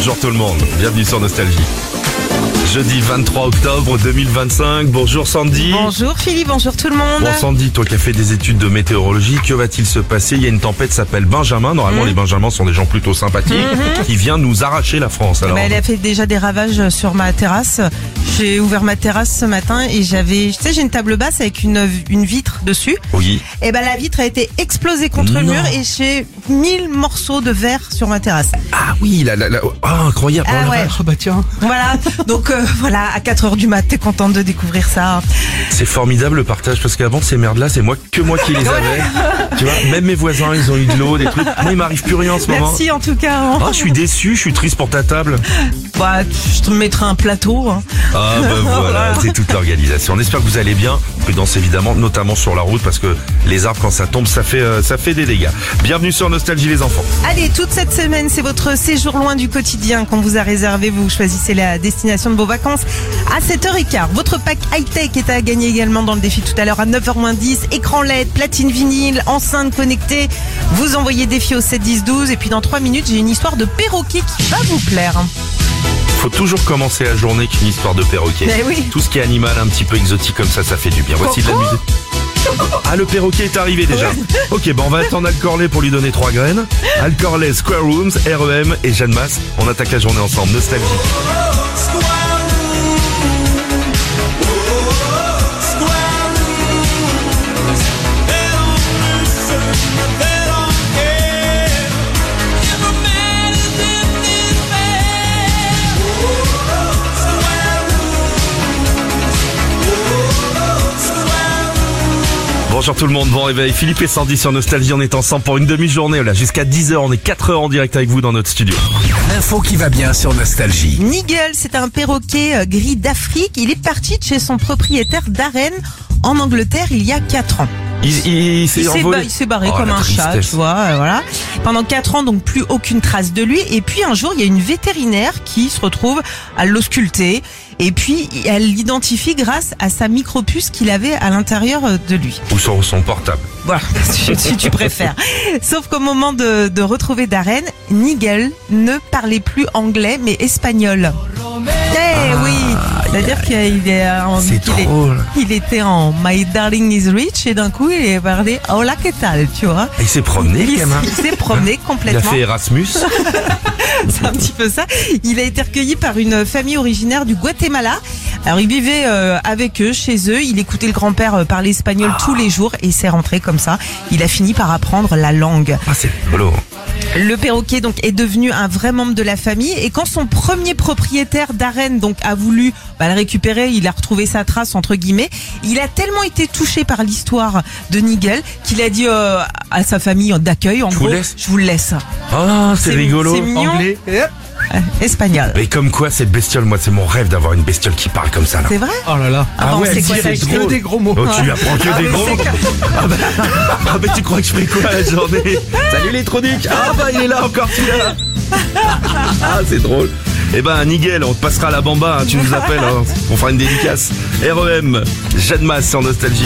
Bonjour tout le monde, bienvenue sur Nostalgie. Jeudi 23 octobre 2025, bonjour Sandy. Bonjour Philippe, bonjour tout le monde. Bon Sandy, toi qui as fait des études de météorologie, que va-t-il se passer? Il y a une tempête qui s'appelle Benjamin, normalement les Benjamins sont des gens plutôt sympathiques, qui vient nous arracher la France. Alors, Elle a fait déjà des ravages sur ma terrasse. J'ai ouvert ma terrasse ce matin et j'ai une table basse avec une vitre dessus. Oui. Et la vitre a été explosée contre le mur et j'ai 1000 morceaux de verre sur ma terrasse. Ah oui, incroyable. Ah ouais. Bah tiens. Voilà, donc voilà, à 4h du mat, t'es contente de découvrir ça. C'est formidable le partage, parce qu'avant ces merdes-là, c'est moi qui les avais. Tu vois, même mes voisins, ils ont eu de l'eau, des trucs. Moi, il m'arrive plus rien en ce moment. Merci en tout cas. Ah, je suis déçu, je suis triste pour ta table. Bah, je te mettrai un plateau. Ah voilà, c'est toute l'organisation. On espère que vous allez bien. Prudence évidemment, notamment sur la route, parce que les arbres quand ça tombe, ça fait des dégâts. Bienvenue sur Nostalgie les enfants. Allez, toute cette semaine, c'est votre séjour loin du quotidien qu'on vous a réservé. Vous choisissez la destination de vos vacances à 7h15. Votre pack high-tech est à gagner également dans le défi tout à l'heure à 9h-10. Écran LED, platine vinyle, enceinte connectée. Vous envoyez défi au 7-10-12 et puis dans 3 minutes, j'ai une histoire de perroquet qui va vous plaire. Faut toujours commencer la journée avec une histoire de perroquet. Mais oui. Tout ce qui est animal un petit peu exotique comme ça fait du bien. Voici de la musique. Ah, le perroquet est arrivé déjà. Ok, on va attendre Alcorlé pour lui donner 3 graines. Alcorlé, Square Rooms, REM et Jeanne Masse. On attaque la journée ensemble. Nostalgie. Bonjour tout le monde, bon réveil. Philippe et Sandy sur Nostalgie, on est ensemble pour une demi-journée. Là, jusqu'à 10h, on est 4h en direct avec vous dans notre studio. L'info qui va bien sur Nostalgie. Nigel, c'est un perroquet gris d'Afrique. Il est parti de chez son propriétaire d'Arène en Angleterre il y a 4 ans. Il s'est barré comme un chat, tu vois, voilà. Pendant 4 ans, donc plus aucune trace de lui. Et puis un jour, il y a une vétérinaire qui se retrouve à l'ausculter. Et puis, elle l'identifie grâce à sa micropuce qu'il avait à l'intérieur de lui. Ou sur son portable. Voilà, si tu préfères. Sauf qu'au moment de retrouver Darren, Nigel ne parlait plus anglais, mais espagnol. Oui, c'est-à-dire qu'il était en My Darling is Rich et d'un coup il est parlé Hola, ¿qué tal, tu vois. Et il s'est promené, Il s'est promené complètement. Il a fait Erasmus. C'est un petit peu ça. Il a été recueilli par une famille originaire du Guatemala. Alors il vivait avec eux, chez eux. Il écoutait le grand-père parler espagnol tous les jours et s'est rentré comme ça. Il a fini par apprendre la langue. Ah, c'est rigolo. Le perroquet donc est devenu un vrai membre de la famille et quand son premier propriétaire d'Arène donc a voulu le récupérer, il a retrouvé sa trace entre guillemets. Il a tellement été touché par l'histoire de Nigel qu'il a dit à sa famille d'accueil en gros, je vous le laisse. Ah, c'est rigolo. C'est mignon. Anglais. Espagnol. Mais comme quoi cette bestiole, moi c'est mon rêve d'avoir une bestiole qui parle comme ça là. C'est vrai? Oh là là. C'est quoi ça? Que des gros mots. Oh, tu lui apprends que des gros mots. Tu crois que je fais quoi la journée? Salut l'électronique. Il est là encore celui-là. C'est drôle. Nigel, on te passera la bamba, tu nous appelles, on fera une dédicace. REM, Jeanne Masse sur Nostalgie.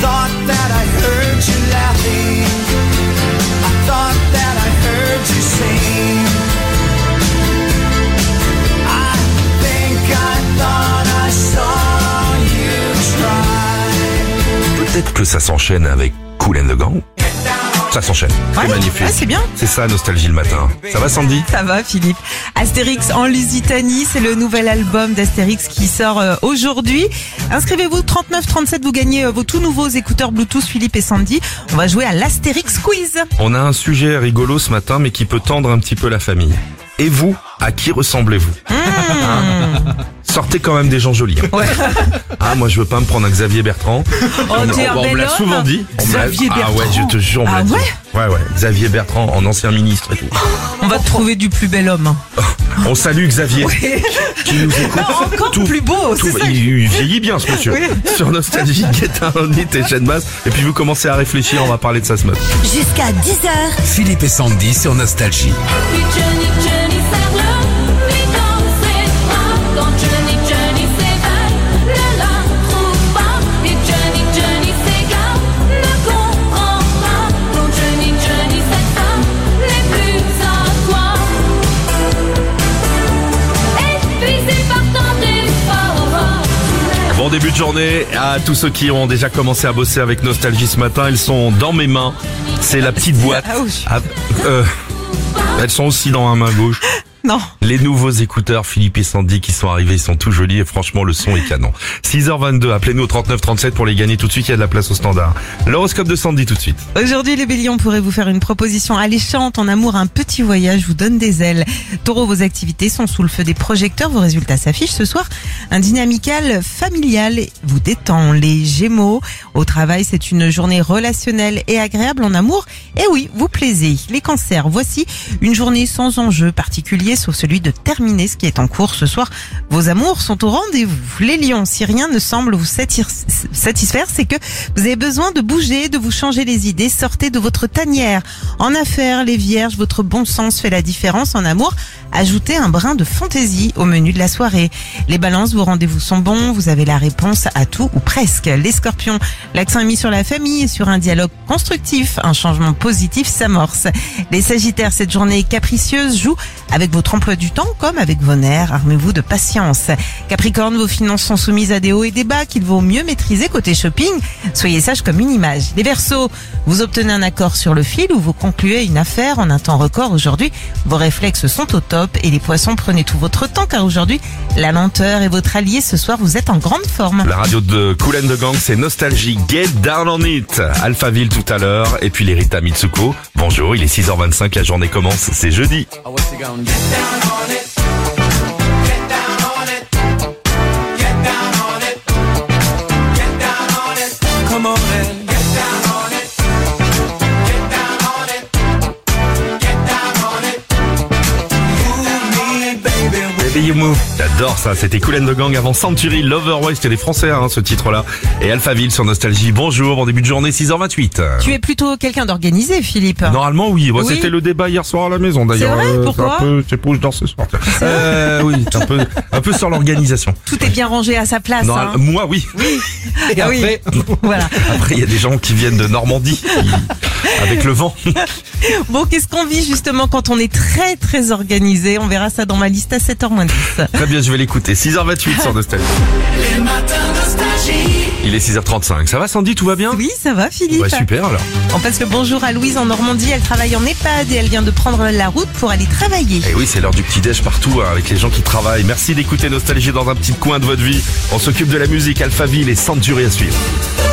Peut-être que ça s'enchaîne avec Kool and the Gang. Ça s'enchaîne. C'est magnifique. C'est bien. C'est ça, Nostalgie le matin. Ça va, Sandy? Ça va, Philippe. Astérix en Lusitanie, c'est le nouvel album d'Astérix qui sort aujourd'hui. Inscrivez-vous 3937, vous gagnez vos tout nouveaux écouteurs Bluetooth Philippe et Sandy. On va jouer à l'Astérix Quiz. On a un sujet rigolo ce matin, mais qui peut tendre un petit peu la famille. Et vous, à qui ressemblez-vous? Sortez quand même des gens jolis. Ouais. Moi je veux pas me prendre un Xavier Bertrand. On me l'a souvent dit. Xavier Bertrand. Ah ouais, je te jure, on me l'a dit. Ouais. Xavier Bertrand, en ancien ministre et tout. On va te trouver du plus bel homme. On salue Xavier. Qui nous écoute. Encore plus beau, c'est ça. Il vieillit bien ce monsieur. Sur Nostalgie, Get On It et Jeanne Masse. Et puis vous commencez à réfléchir, on va parler de ça ce matin. Jusqu'à 10h. Philippe et Sandy sur Nostalgie. début de journée à tous ceux qui ont déjà commencé à bosser avec Nostalgie ce matin. Ils sont dans mes mains. C'est la petite boîte. Elles sont aussi dans ma main gauche. Non. Les nouveaux écouteurs Philippe et Sandy qui sont arrivés, ils sont tout jolis et franchement le son est canon. 6h22, appelez-nous au 3937 pour les gagner tout de suite, il y a de la place au standard. L'horoscope de Sandy tout de suite. Aujourd'hui, les béliers, on pourrait vous faire une proposition alléchante. En amour, un petit voyage vous donne des ailes. Taureau, vos activités sont sous le feu des projecteurs. Vos résultats s'affichent ce soir. Un dîner amical, familial vous détend. Les gémeaux, au travail, c'est une journée relationnelle et agréable. En amour, et oui, vous plaisez. Les cancers, voici une journée sans enjeu particulier, sauf celui de terminer ce qui est en cours. Ce soir, vos amours sont au rendez-vous. Les lions, si rien ne semble vous satisfaire, c'est que vous avez besoin de bouger, de vous changer les idées. Sortez de votre tanière. En affaires, les vierges, votre bon sens fait la différence. En amour, ajoutez un brin de fantaisie au menu de la soirée. Les balances, vos rendez-vous sont bons. Vous avez la réponse à tout ou presque. Les scorpions, l'accent est mis sur la famille et sur un dialogue constructif. Un changement positif s'amorce. Les sagittaires, cette journée capricieuse joue avec votre emploi du temps comme avec vos nerfs. Armez-vous de patience. Capricorne, vos finances sont soumises à des hauts et des bas qu'il vaut mieux maîtriser côté shopping. Soyez sage comme une image. Les Verseaux, vous obtenez un accord sur le fil ou vous concluez une affaire en un temps record aujourd'hui. Vos réflexes sont au top. Et les poissons, prenez tout votre temps car aujourd'hui, la lenteur est votre allié. Ce soir, vous êtes en grande forme. La radio de Kool and the Gang, c'est Nostalgie. Get down on it. Alphaville tout à l'heure. Et puis les Rita Mitsuko. Bonjour, il est 6h25, la journée commence. C'est jeudi. You Move. J'adore ça, c'était Kool and the Gang avant Century, Lover West, il y a des Français ce titre-là. Et Alphaville sur Nostalgie, bonjour, bon début de journée, 6h28. Tu es plutôt quelqu'un d'organisé, Philippe? Normalement oui, Oui. C'était le débat hier soir à la maison d'ailleurs. C'est vrai, pourquoi? Je sais pas où je dors ce soir. Oui, un peu sur l'organisation. Tout est bien rangé à sa place. Non, hein. moi oui. Et Ah oui. après, Voilà. après il y a des gens qui viennent de Normandie, avec le vent. Bon, qu'est-ce qu'on vit justement quand on est très très organisé? On verra ça dans ma liste à 7h moins 10. Très bien, je vais l'écouter. 6h28 sur Nostalgie. Les matins Nostalgie. Il est 6h35. Ça va Sandy, tout va bien? Oui, ça va Philippe? Ouais, super alors. On passe le bonjour à Louise en Normandie. Elle travaille en EHPAD et elle vient de prendre la route pour aller travailler. Et oui, c'est l'heure du petit-déj partout avec les gens qui travaillent. Merci d'écouter Nostalgie dans un petit coin de votre vie. On s'occupe de la musique, Alphaville et Century à suivre.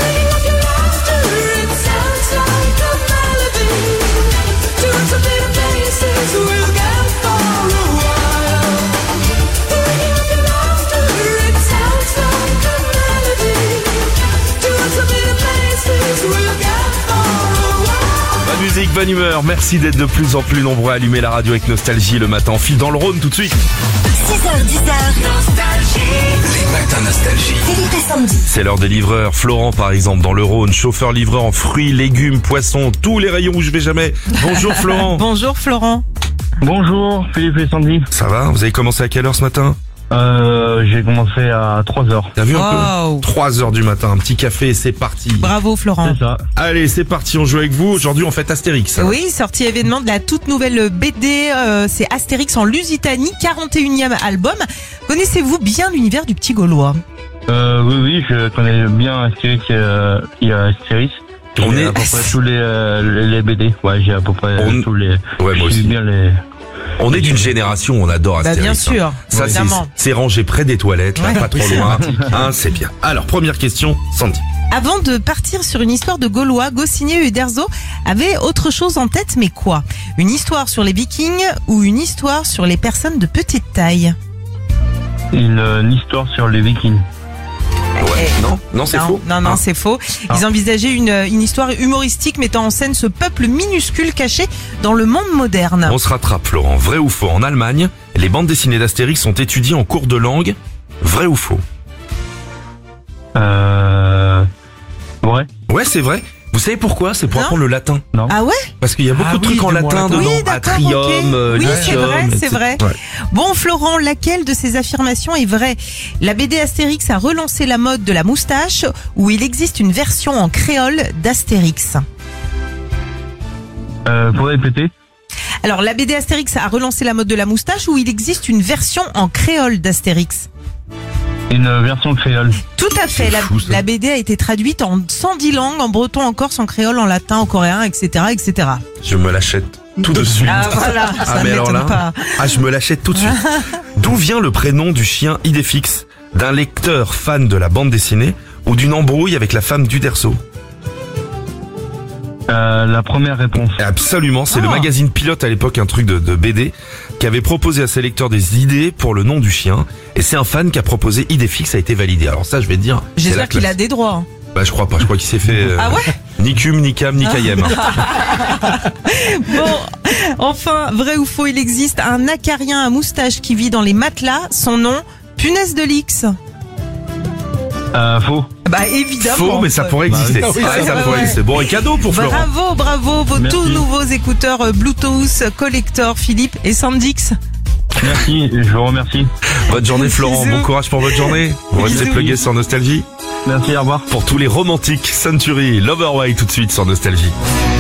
Bonne musique, bonne humeur. Merci d'être de plus en plus nombreux à allumer la radio avec Nostalgie le matin. On file dans le Rhône tout de suite. 6h10. Les matins Nostalgie. Philippe et Sandy. C'est l'heure des livreurs. Florent, par exemple, dans le Rhône, chauffeur-livreur en fruits, légumes, poissons, tous les rayons où je vais jamais. Bonjour Florent. Bonjour Florent. Bonjour, Philippe et Sandy. Ça va? Vous avez commencé à quelle heure ce matin? J'ai commencé à 3h. T'as vu un Wow. peu? 3h du matin, un petit café et c'est parti. Bravo Florent. C'est ça. Allez, c'est parti, on joue avec vous. Aujourd'hui, on fait Astérix. Oui, sortie événement de la toute nouvelle BD, c'est Astérix en Lusitanie, 41e album. Connaissez-vous bien l'univers du petit Gaulois? Oui, je connais bien Astérix et Astérix. On J'ai est- à peu près tous les BD. Ouais, j'ai à peu près tous les. Ouais, moi je aussi. suis bien les. On est d'une génération, on adore Bah Astérix. bien sûr, hein. Ça, évidemment. c'est rangé près des toilettes, là, Ouais. pas trop loin. Hein, c'est bien. Alors, première question, Sandy. Avant de partir sur une histoire de Gaulois, Goscinny et Uderzo avaient autre chose en tête, mais quoi? Une histoire sur les Vikings ou une histoire sur les personnes de petite taille? Une histoire sur les Vikings. Ouais. Non, c'est faux. Non, Ah. c'est faux. Ils envisageaient une histoire humoristique mettant en scène ce peuple minuscule caché dans le monde moderne. On se rattrape, Florent. Vrai ou faux? En Allemagne, les bandes dessinées d'Astérix sont étudiées en cours de langue. Vrai ou faux? Ouais. Ouais, c'est vrai. Vous savez pourquoi? C'est pour Non. apprendre le latin. Non. Ah ouais? Parce qu'il y a beaucoup de trucs en latin dedans. Oui, d'accord, Atrium, ok. Oui, c'est lithium, vrai, c'est etc. vrai. Ouais. Bon, Florent, laquelle de ces affirmations est vraie? La BD Astérix a relancé la mode de la moustache ou il existe une version en créole d'Astérix? Pour répéter. Alors, la BD Astérix a relancé la mode de la moustache ou il existe une version en créole d'Astérix? Une version créole. Tout à fait. fou, ça. La BD a été traduite en 110 langues, en breton, en corse, en créole, en latin, en coréen, etc., etc. Je me l'achète tout de suite. Ah voilà, ça mais alors m'étonne là, pas. je me l'achète tout de suite. D'où vient le prénom du chien Idéfix? D'un lecteur fan de la bande dessinée ou d'une embrouille avec la femme d'Uderzo? La première réponse. Absolument, c'est le Ah. magazine Pilote à l'époque, un truc de BD, qui avait proposé à ses lecteurs des idées pour le nom du chien. Et c'est un fan qui a proposé Idéfix, ça a été validé. Alors ça, je vais te dire, c'est la J'espère qu'il classe. a des droits. Bah je crois pas, je crois qu'il s'est fait Ah ouais ni cum, ni cam, ni cayem. Bon, enfin, vrai ou faux, il existe un acarien à moustache qui vit dans les matelas. Son nom, punaise de Lix. Faux. Bah évidemment. Faux, mais ça pourrait exister. Bah oui, Ouais, ça ouais, pourrait ouais. exister. Bon, et cadeau pour Florent. Bravo, vos Merci. tout nouveaux écouteurs Bluetooth collector Philippe et Sandix. Merci, je vous remercie. Bonne journée Florent, Bisous. bon courage pour votre journée. Vous restez Bisous. plugués sur Nostalgie. Merci, au revoir. Pour tous les romantiques, Century, Loverway tout de suite sur Nostalgie.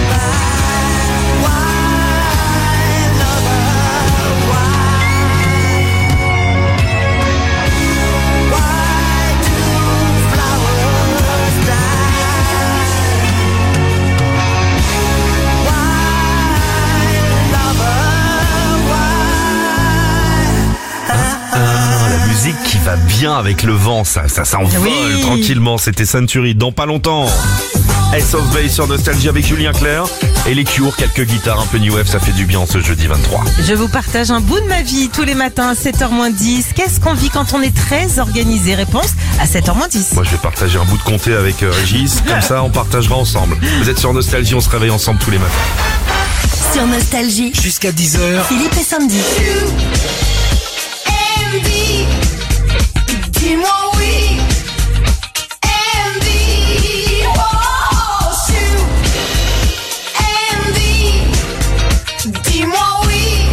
La musique qui va bien avec le vent, ça s'envole Oui. tranquillement. C'était Century dans pas longtemps. Ace of Base sur Nostalgie avec Julien Clerc et les Cure, quelques guitares, un peu new wave, ça fait du bien ce jeudi 23. Je vous partage un bout de ma vie tous les matins à 7h-10. Qu'est-ce qu'on vit quand on est très organisé? Réponse à 7h-10. Moi je vais partager un bout de comté avec Régis, comme ça on partagera ensemble. Vous êtes sur Nostalgie, on se réveille ensemble tous les matins. Sur Nostalgie, Jusqu'à 10h, Philippe et Sandy. Dis-moi oui, Andy, oh, shoot, Andy, dis-moi oui,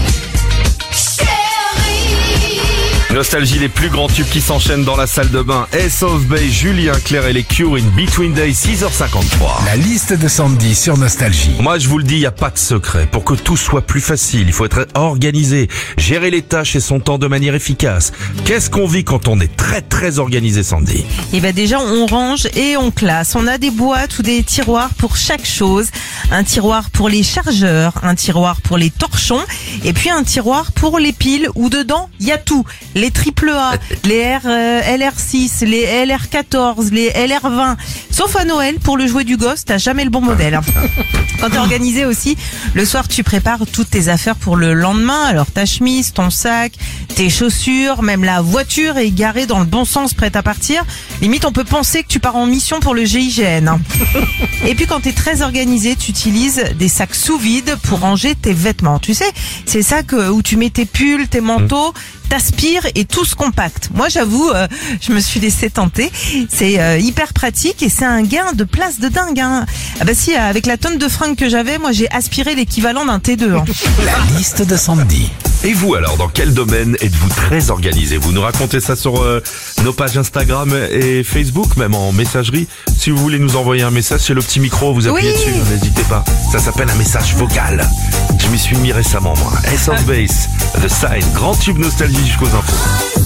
chérie. Nostalgie, les plus grands tubes qui s'enchaînent dans la salle de bain. Ace of Base, Julien Clerc et les Cure in Between Days, 6h53. la liste de Sandy sur Nostalgie. Moi, je vous le dis, il n'y a pas de secret. Pour que tout soit plus facile, il faut être organisé, gérer les tâches et son temps de manière efficace. Qu'est-ce qu'on vit quand on est très organisé, Sandy? Et ben déjà on range et on classe. On a des boîtes ou des tiroirs pour chaque chose. Un tiroir pour les chargeurs, un tiroir pour les torchons et puis un tiroir pour les piles où dedans il y a tout. Les AAA, les LR6, les LR14, les LR20. Sauf à Noël, pour le jouet du gosse, t'as jamais le bon modèle. Quand t'es organisé aussi, le soir tu prépares toutes tes affaires pour le lendemain. Alors ta chemise, ton sac, tes chaussures, même la voiture est garée dans le bon sens, prête à partir. Limite, on peut penser que tu pars en mission pour le GIGN. Et puis quand t'es très organisé, tu utilises des sacs sous vide pour ranger tes vêtements. Tu sais, ces sacs où tu mets tes pulls, tes manteaux, t'aspires et tout se compacte. Moi, j'avoue, je me suis laissé tenter. C'est hyper pratique et c'est un gain de place de dingue. Hein. Ah bah si, avec la tonne de fringues que j'avais, moi j'ai aspiré l'équivalent d'un T2. Hein. La liste de Sandy. Et vous alors, dans quel domaine êtes-vous très organisé? Vous nous racontez ça sur nos pages Instagram et Facebook, même en messagerie. Si vous voulez nous envoyer un message, c'est le petit micro, vous appuyez Oui. dessus, n'hésitez pas. Ça s'appelle un message vocal. Je m'y suis mis récemment, moi. Ace of Base, The Sign, grand tube Nostalgie jusqu'aux infos.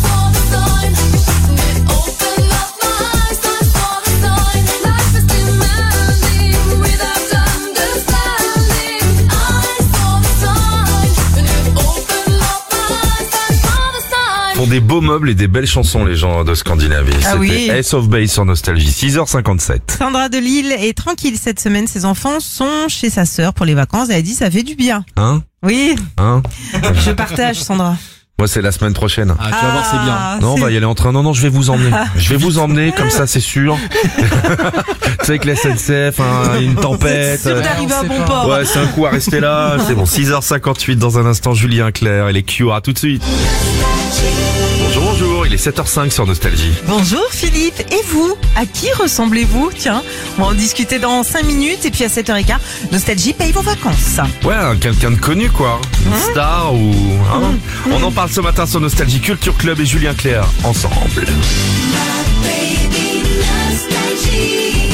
Font des beaux meubles et des belles chansons, les gens de Scandinavie. Ah C'était oui. Ace of Base sur Nostalgie, 6h57. Sandra de Lille est tranquille cette semaine. Ses enfants sont chez sa sœur pour les vacances. Elle a dit ça fait du bien. Hein? Oui, Hein? je partage Sandra. Moi, c'est la semaine prochaine. Ah, tu vas voir, c'est bien. Non, on c'est- va y aller en train. Non, je vais vous emmener. Je vais vous emmener, comme ça, c'est sûr. Tu sais, avec la SNCF, une tempête. Sûr d'arriver à bon port. Ouais, c'est un coup à rester là. C'est bon, 6h58 dans un instant, Julien Clerc et les Cure. À tout de suite. Bonjour, il est 7h05 sur Nostalgie. Bonjour Philippe, et vous? À qui ressemblez-vous? Tiens, on va en discuter dans 5 minutes et puis à 7h15, Nostalgie paye vos vacances. Ouais, quelqu'un de connu, quoi. Une star ou... hein. On en parle ce matin sur Nostalgie Culture Club et Julien Clerc ensemble. Baby, nostalgie,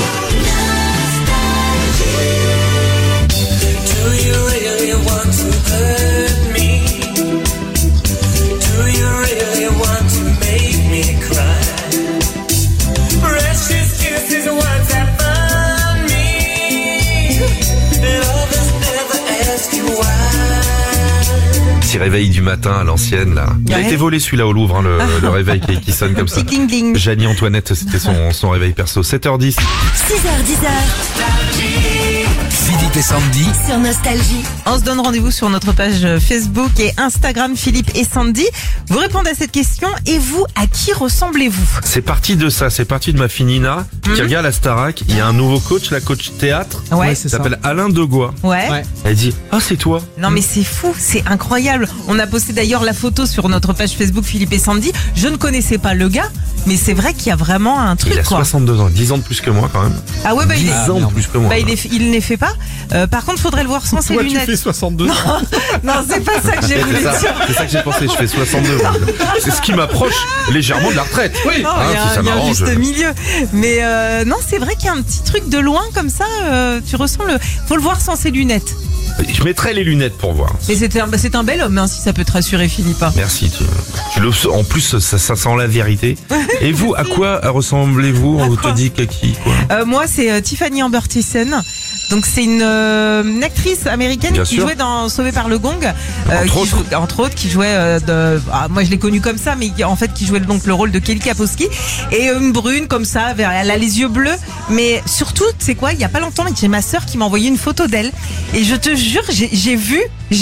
nostalgie. Do you really want to hurt me? Do you really want to make me cry? petit réveil du matin à l'ancienne, là. Il a Ouais. été volé celui-là au Louvre, hein, le réveil qui sonne comme ça. Petit gling gling. Janie Antoinette, c'était son réveil perso. 7h10. 6h10 Philippe et Sandy. sur Nostalgie. On se donne rendez-vous sur notre page Facebook et Instagram Philippe et Sandy. Vous répondez à cette question et vous, à qui ressemblez-vous? C'est parti de ça, c'est parti de ma fille Nina, qui regarde la Starac. Il y a un nouveau coach, la coach théâtre. Ouais. Il s'appelle Alain Degois. Ouais. Elle dit, ah, c'est toi. Non mais c'est fou, c'est incroyable. On a posté d'ailleurs la photo sur notre page Facebook Philippe et Sandy. Je ne connaissais pas le gars, mais c'est vrai qu'il y a vraiment un truc Il a quoi. 62 ans, 10 ans de plus que moi quand même. Ah ouais bah il 10 est... ans de plus que moi. Bah, il n'est fait pas. Par contre, faudrait le voir sans ses lunettes. 62 ans. Non, c'est pas ça que j'ai voulu C'est ça, dire. c'est ça que j'ai pensé, je fais 62. moi. C'est ce qui m'approche légèrement de la retraite. Oui. Non, Ah, il y a, si ça il y a un m'arrange. juste milieu. Mais non, c'est vrai qu'il y a un petit truc de loin comme ça. Tu ressens le. Faut le voir sans ses lunettes. Je mettrai les lunettes pour voir. Mais c'est un bel homme, hein, si ça peut te rassurer, Philippe. Merci. En plus, ça sent la vérité. Et vous, à quoi ressemblez-vous? On te dit que qui, quoi? Moi, c'est Tiffany Amber Thiessen. Donc c'est une actrice américaine Bien qui sûr. jouait dans Sauvé par le Gong, Entre autres. qui jouait moi je l'ai connue comme ça, mais en fait qui jouait donc le rôle de Kelly Kapowski, et une brune comme ça, elle a les yeux bleus, mais surtout c'est quoi, il y a pas longtemps j'ai ma sœur qui m'a envoyé une photo d'elle, et je te jure j'ai vu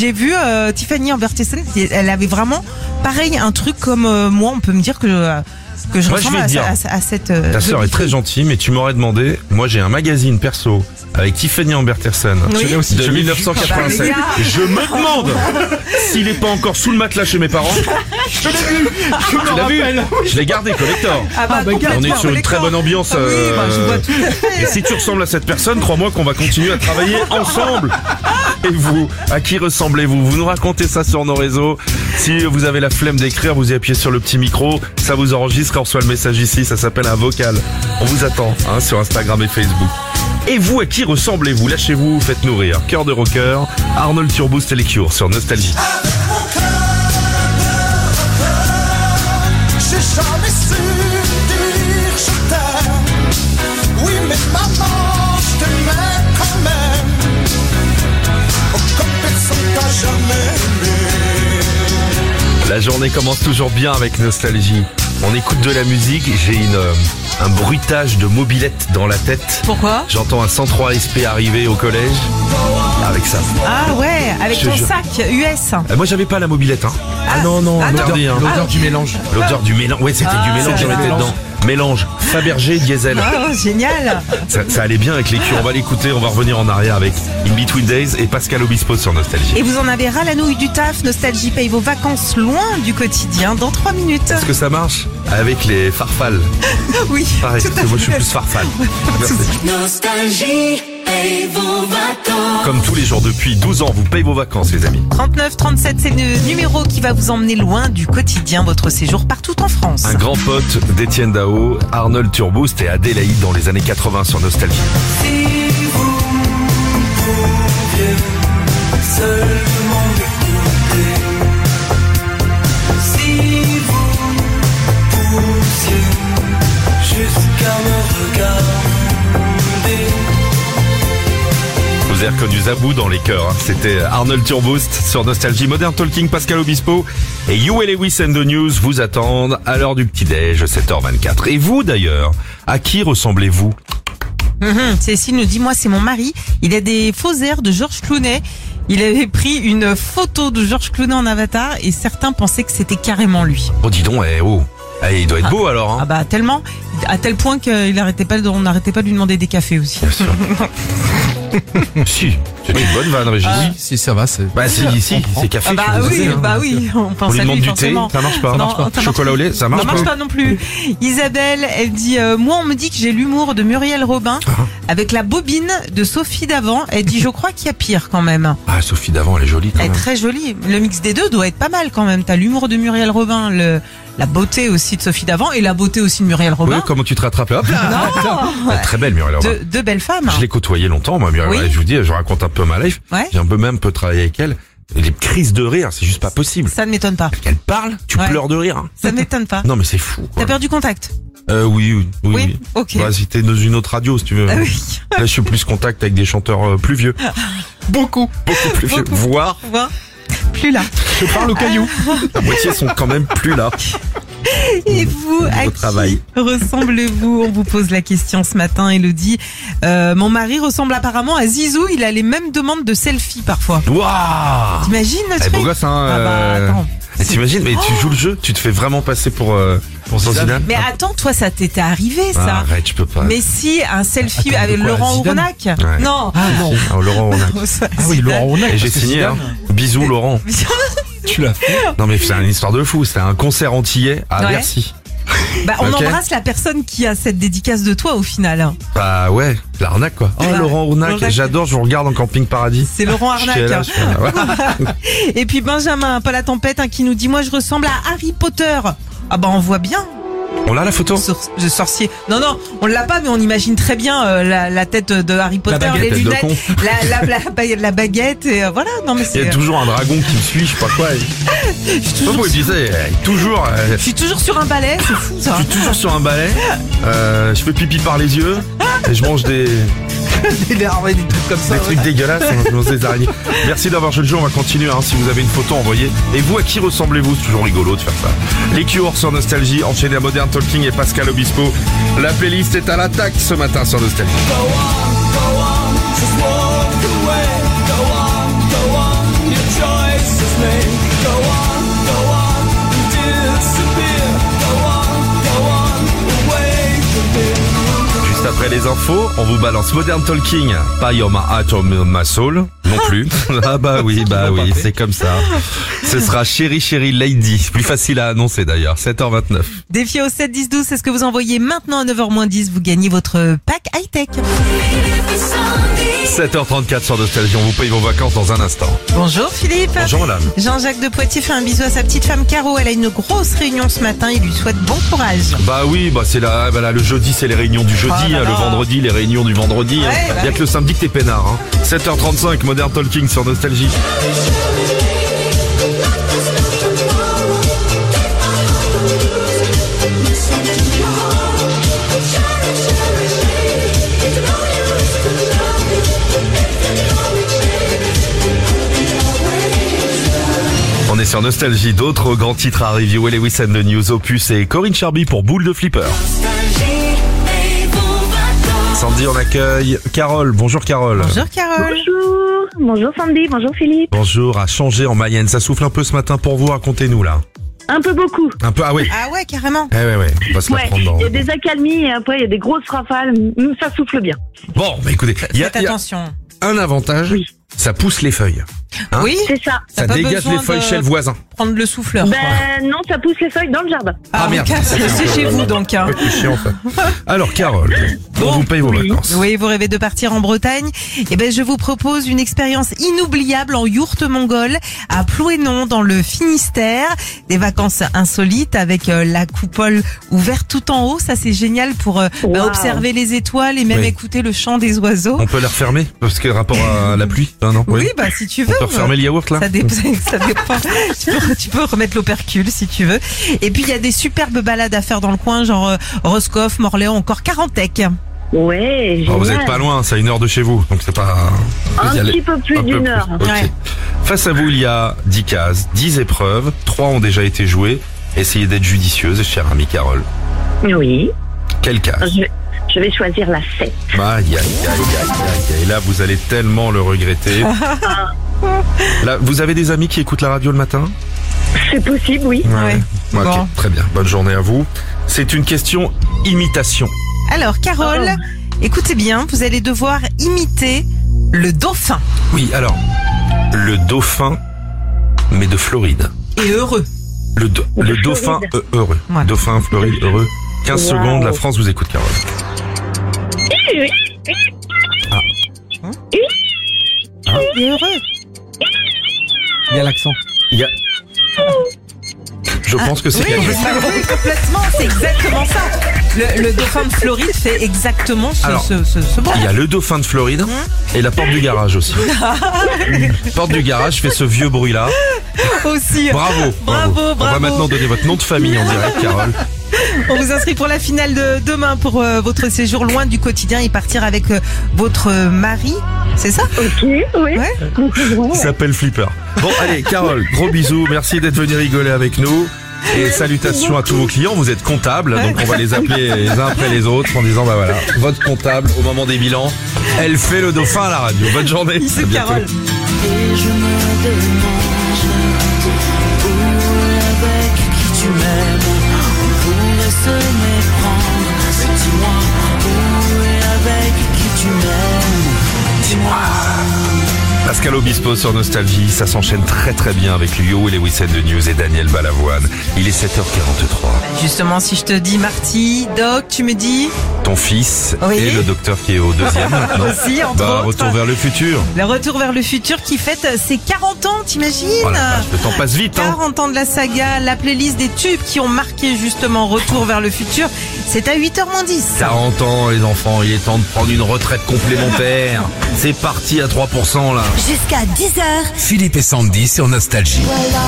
Tiffany Amber Thiessen, elle avait vraiment pareil un truc comme moi, on peut me dire que je Moi, je ressemble vais te dire, à cette Ta sœur jolie est très fille. gentille, mais tu m'aurais demandé. Moi, j'ai un magazine perso avec Tiffany Amber Thiessen Oui. de Ah bah, 1987. les gars. Je me demande s'il est pas encore sous le matelas chez mes parents. Je l'ai vu. Je me Tu l'as vu? rappelle. Je l'ai gardé collector. Ah bah, complètement, On est sur une très bonne ambiance. Ah oui, bah, je vois tout à fait. Et si tu ressembles à cette personne, crois-moi qu'on va continuer à travailler ensemble. Et vous, à qui ressemblez-vous? Vous nous racontez ça sur nos réseaux. Si vous avez la flemme d'écrire, vous y appuyez sur le petit micro, ça vous enregistre et on reçoit le message ici, ça s'appelle un vocal. On vous attend sur Instagram et Facebook. Et vous, à qui ressemblez-vous? Lâchez-vous, faites-nous rire. Cœur de rocker, Arnold Turboost et les Cures sur Nostalgie. J'ai jamais su dire je t'aime. Oui, mais maman, je t'aimais quand même. Oh, comme personne t'a jamais aimé. La journée commence toujours bien avec Nostalgie. On écoute de la musique, j'ai un bruitage de mobilette dans la tête. Pourquoi? J'entends un 103 SP arriver au collège. Avec ça. Ah ouais, avec Je ton jure. sac US. Moi j'avais pas la mobilette. Ah non, ah non. interdit. L'odeur du mélange. L'odeur du mélange. Ouais, c'était du mélange, c'est j'en mettais mélange. dedans. Mélange. Fabergé, diesel. Oh, génial. Ça allait bien avec les Cures. On va l'écouter, on va revenir en arrière avec In Between Days et Pascal Obispo sur Nostalgie. Et vous en avez ras la nouille du taf. Nostalgie paye vos vacances loin du quotidien dans 3 minutes. Est-ce que ça marche? Avec les farfales. Oui. Pareil, tout à parce que moi je suis fait. plus farfale. Merci. Nostalgie, paye vos vacances. Comme tous les jours depuis 12 ans, vous payez vos vacances les amis. 39 37, c'est le numéro qui va vous emmener loin du quotidien, votre séjour partout en France. Un grand pote d'Étienne Dao, Arnold Turboost et Adélaïde dans les années 80 sur Nostalgie. Si vous pouviez seulement m'écouter, si vous poussiez jusqu'à me regarder. Vous avez reconnu Zabou dans les chœurs. C'était Arnold Turboost sur Nostalgie. Modern Talking, Pascal Obispo et You et Lewis and the News vous attendent à l'heure du petit-déj, 7h24. Et vous d'ailleurs, à qui ressemblez-vous? Cécile nous dit, moi c'est mon mari, il a des faux airs de George Clooney. Il avait pris une photo de George Clooney en avatar et certains pensaient que c'était carrément lui. Oh dis donc, il doit être beau alors. Hein. Ah bah tellement, à tel point qu'on n'arrêtait pas de lui demander des cafés aussi. Bien sûr. Si, c'est une bonne vanne, Régis. Si ça va, c'est. Bah si, c'est café. Ah bah que vous oui, disiez, hein. bah oui, on pense On lui à demande lui du forcément. thé, ça marche pas. Non, Ça marche pas. ça Chocolat au lait, ça marche Ça pas. marche pas non plus. Isabelle, elle dit, moi on me dit que j'ai l'humour de Muriel Robin avec la bobine de Sophie Davant. Elle dit, je crois qu'il y a pire quand même. Ah, Sophie Davant, elle est jolie quand Elle est même. très jolie. Le mix des deux doit être pas mal quand même. T'as l'humour de Muriel Robin, la beauté aussi de Sophie Davant et la beauté aussi de Muriel Oui, Robin. comment tu te rattrapes? Hop là. Elle est très belle, Muriel Robin. Deux belles femmes. Je l'ai côtoyée longtemps, moi, Muriel. Oui. Je vous dis, je raconte un peu ma life. Ouais. J'ai un peu même travaillé avec elle. Et les crises de rire, c'est juste pas possible. Ça ne m'étonne pas. Elle parle, tu Ouais. pleures de rire. Hein. Ça ne m'étonne pas. Non, mais c'est fou. Quoi. T'as perdu contact? Oui. Oui, ok. Bah, si t'es dans une autre radio, si tu veux. Ah oui. Là, je suis plus contact avec des chanteurs plus vieux. Beaucoup plus vieux. Beaucoup. Voire Voir. Plus là. Je parle au caillou. La moitié sont quand même plus là. Et vous, à qui travail. ressemblez-vous? On vous pose la question ce matin, Elodie. Mon mari ressemble apparemment à Zizou. Il a les mêmes demandes de selfie parfois. Waouh. T'imagines le Eh, truc? beau gosse, hein. Ah bah, attends. Et t'imagines, mais tu joues le jeu, tu te fais vraiment passer pour Zidane. Mais attends, toi, ça t'était arrivé, ça. Arrête, je peux pas. Mais si, un selfie Attends, avec de quoi, Laurent Zidane Ournac. Ouais. Non. Ah non. Ah, Laurent Ronac. Ah oui, Laurent Ronac. Et j'ai parce que signé, Zidane, Bisous Laurent. Tu l'as fait. Non mais c'est une histoire de fou, c'était un concert antillais à Ouais. Bercy. Bah, on Ok. embrasse la personne qui a cette dédicace de toi au final. Bah ouais, l'arnaque quoi. Oh Ouais. Laurent Ronac, Laurent. j'adore, je vous regarde en camping paradis. C'est Laurent J'étais Arnac. là, je fais, ouais. Et puis Benjamin, pas la tempête, qui nous dit, moi je ressemble à Harry Potter. Ah bah on voit bien. On a la photo. De sorcier. Non, on l'a pas, mais on imagine très bien la tête de Harry Potter, baguette, les tête de lunettes, con. la baguette, et voilà. Non mais Il y c'est. a toujours un dragon qui me suit, je sais pas quoi. Je suis Je sais pas toujours, pourquoi il disait, toujours. je suis toujours sur un balai, c'est fou ça. Je suis toujours sur un balai. Je fais pipi par les yeux et je mange des Des trucs comme ça. trucs dégueulasses. Hein, je mange des araignées. Merci d'avoir joué le jeu. On va continuer. Hein, si vous avez une photo, envoyez. Et vous, à qui ressemblez-vous? C'est toujours rigolo de faire ça. Les Cure sur Nostalgie, enchaîné à Modern Talking et Pascal Obispo. La playlist est à l'attaque ce matin sur Nostalgie. Juste après les infos, on vous balance Modern Talking. Pas Your My Heart or My Soul non plus. Ah bah oui, c'est comme ça. Ce sera Chérie Chérie Lady. Plus facile à annoncer d'ailleurs. 7h29. Défi au 7 10 12, c'est ce que vous envoyez maintenant à 9h-10. Vous gagnez votre pack high-tech. 7h34 sur Nostalgie. On vous paye vos vacances dans un instant. Bonjour Philippe. Bonjour madame. Jean-Jacques de Poitiers fait un bisou à sa petite femme Caro. Elle a une grosse réunion ce matin. Il lui souhaite bon courage. Bah oui, bah c'est là, le jeudi c'est les réunions du jeudi, Oh là hein, là. le vendredi les réunions du vendredi. Ouais, Il bah y a oui. que le samedi que t'es peinard. Hein. 7h35, Modern Talking sur Nostalgie. On est sur Nostalgie, d'autres grands titres à review. Lewis and the News, Opus et Corinne Charby pour Boule de Flipper. Sandy, on accueille Carole. Bonjour Carole. Bonjour Carole. Bonjour Sandy, bonjour Philippe. Bonjour, à changer en Mayenne. Ça souffle un peu ce matin pour vous, racontez-nous là. Un peu beaucoup. Un peu, ah oui. Ah ouais, carrément. Ouais, on va se la Ouais, prendre dans... il y a des accalmies et après il y a des grosses rafales. Ça souffle bien. Bon, bah écoutez, il y a Faites attention. un avantage, Oui. ça pousse les feuilles. Hein Oui, C'est ça. Ça pas dégage besoin les feuilles de- chez le voisin. prendre le souffleur. quoi. Ben non, ça pousse les feuilles dans le jardin. Ah, merde. ok, c'est chez vous donc. Hein. C'est chiant ça. Alors Carole, on vous paye vos vacances. Oui, vous rêvez de partir en Bretagne? Eh ben, je vous propose une expérience inoubliable en yourte mongole à Plouénon dans le Finistère. Des vacances insolites avec la coupole ouverte tout en haut. Ça, c'est génial pour Wow. observer les étoiles et même Oui. écouter le chant des oiseaux. On peut les refermer parce que rapport à la pluie, non? Oui, bah si tu On veux. peut refermer le yaourt là. Ça dépend. Tu peux remettre l'opercule si tu veux. Et puis il y a des superbes balades à faire dans le coin, genre Roscoff, Morlaix, encore Carantec. Ouais, génial. Oh, vous êtes pas loin, c'est à 1 heure de chez vous, donc c'est pas... Un y aller. petit peu plus Un peu d'une plus. heure. Ok. Ouais. Face à vous, il y a 10 cases, 10 épreuves, 3 ont déjà été jouées. Essayez d'être judicieuse, chère amie Carole. Oui, Quelle case? je vais choisir la 7. Aïe. Et là, vous allez tellement le regretter. Là, vous avez des amis qui écoutent la radio le matin? C'est possible, oui. Ouais. Ok, Bon. très bien. Bonne journée à vous. C'est une question imitation. Alors Carole, écoutez bien, vous allez devoir imiter le dauphin. Oui, alors, le dauphin, mais de Floride. Et heureux. Le Floride. dauphin heureux. Ouais. Dauphin, Floride, heureux. 15 Wow. secondes, la France vous écoute, Carole. Et heureux. Il y a l'accent. Il y a... Je pense que c'est Oui, gagné. oui, complètement, c'est exactement ça. Le dauphin de Floride fait exactement ce Alors, bruit. Il y a le dauphin de Floride et la porte du garage aussi. Porte du garage fait ce vieux bruit-là. Aussi. Bravo. Bravo, On va bravo. maintenant donner votre nom de famille en direct, Carole. On vous inscrit pour la finale de demain pour votre séjour loin du quotidien et partir avec votre mari C'est ça? Ok, oui. Ouais. Il s'appelle Flipper. Bon, allez, Carole, gros bisous. Merci d'être venu rigoler avec nous. Et salutations à tous vos clients. Vous êtes comptables, donc on va les appeler les uns après les autres en disant, bah voilà, votre comptable, au moment des bilans, elle fait le dauphin à la radio. Bonne journée. C'est À bientôt. Carole. Et je me demande où est avec qui tu m'aimes. On pourrait se méprendre. Mais dis-moi où est avec qui tu m'aimes. Dis-moi. Pascal Obispo sur Nostalgie, ça s'enchaîne très très bien avec Yo et Lewis and the News et Daniel Balavoine. Il est 7h43. Justement, si je te dis Marty, Doc, tu me dis Ton fils Oui. et le docteur qui est au deuxième maintenant. aussi, entre Bah, autres. retour vers le futur. Le retour vers le futur qui fête ses 40 ans, t'imagines? Oh la vache, le temps passe vite, hein. 40 ans de la saga, la playlist des tubes qui ont marqué justement Retour vers le futur. C'est à 8h-10. 40 ans les enfants, il est temps de prendre une retraite complémentaire. C'est parti à 3% là. Jusqu'à 10h. Philippe et Sandy sur Nostalgie. Voilà,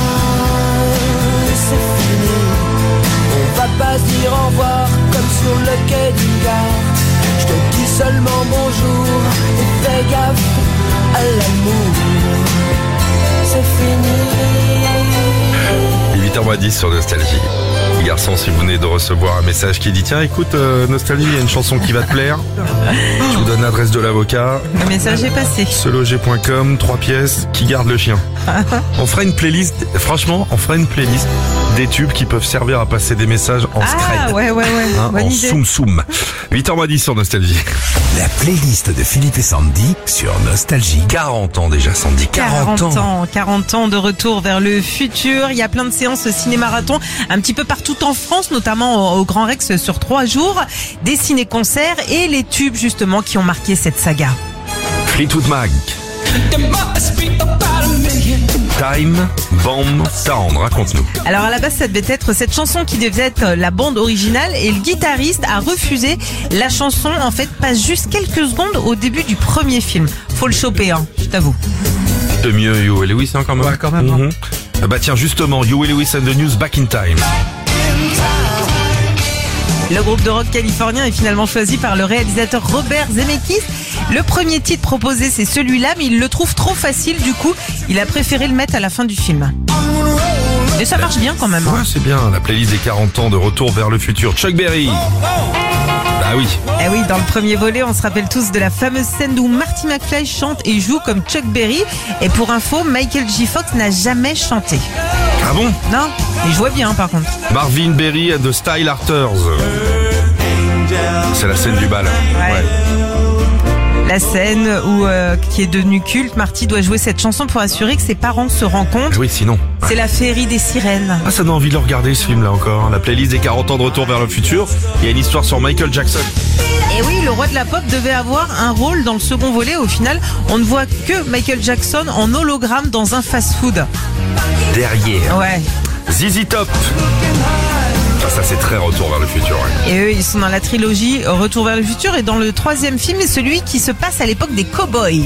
c'est fini. On va pas se dire au revoir comme sur le quai d'une gare. Je te dis seulement bonjour et fais gaffe à l'amour. C'est fini. 8h10 sur Nostalgie. Garçon, si vous venez de recevoir un message qui dit tiens écoute Nostalgie, il y a une chanson qui va te plaire. Je vous donne l'adresse de l'avocat. Le message est passé. Seloger.com, 3 pièces, qui garde le chien. On fera une playlist, franchement, on fera une playlist des tubes qui peuvent servir à passer des messages en Ah scred. ouais, Hein, bonne en idée. soum. 8h10 sur Nostalgie. La playlist de Philippe et Sandy sur Nostalgie. 40 ans déjà, Sandy. 40 ans. 40 ans de retour vers le futur. Il y a plein de séances ciné-marathon un petit peu partout en France, notamment au Grand Rex sur 3 jours. Des ciné-concerts et les tubes justement qui ont marqué cette saga. Fleetwood Mac. Time, Bomb, Sound, raconte-nous. Alors à la base ça devait être cette chanson qui devait être la bande originale et le guitariste a refusé. La chanson en fait passe juste quelques secondes au début du premier film. Faut le choper, hein, je t'avoue. De mieux, You et Lewis, hein, quand même. Ouais, quand même, hein. Mhm. Bah tiens, justement, You et Lewis and the News, Back in Time. Le groupe de rock californien est finalement choisi par le réalisateur Robert Zemeckis. Le premier titre proposé c'est celui-là, mais il le trouve trop facile, du coup il a préféré le mettre à la fin du film. Mais ça marche bien quand même. Ouais, c'est bien, la playlist des 40 ans de Retour vers le futur. Chuck Berry. Ah oui. Eh oui, dans le premier volet, on se rappelle tous de la fameuse scène où Marty McFly chante et joue comme Chuck Berry. Et pour info, Michael J. Fox n'a jamais chanté. Ah bon? Non, il jouait bien par contre. Marvin Berry and the Style Arters. C'est la scène du bal. Ouais. La scène où qui est devenue culte, Marty doit jouer cette chanson pour assurer que ses parents se rencontrent. Oui, sinon. C'est la féerie des sirènes. Ah, ça donne envie de le regarder ce film là encore. La playlist des 40 ans de Retour vers le futur. Il y a une histoire sur Michael Jackson. Et oui, le roi de la pop devait avoir un rôle dans le second volet. Au final, on ne voit que Michael Jackson en hologramme dans un fast-food. Derrière. Ouais. ZZ Top. Ah, ça c'est très Retour vers le futur. Ouais. Et eux, ils sont dans la trilogie Retour vers le futur. Et dans le troisième film, est celui qui se passe à l'époque des cow-boys.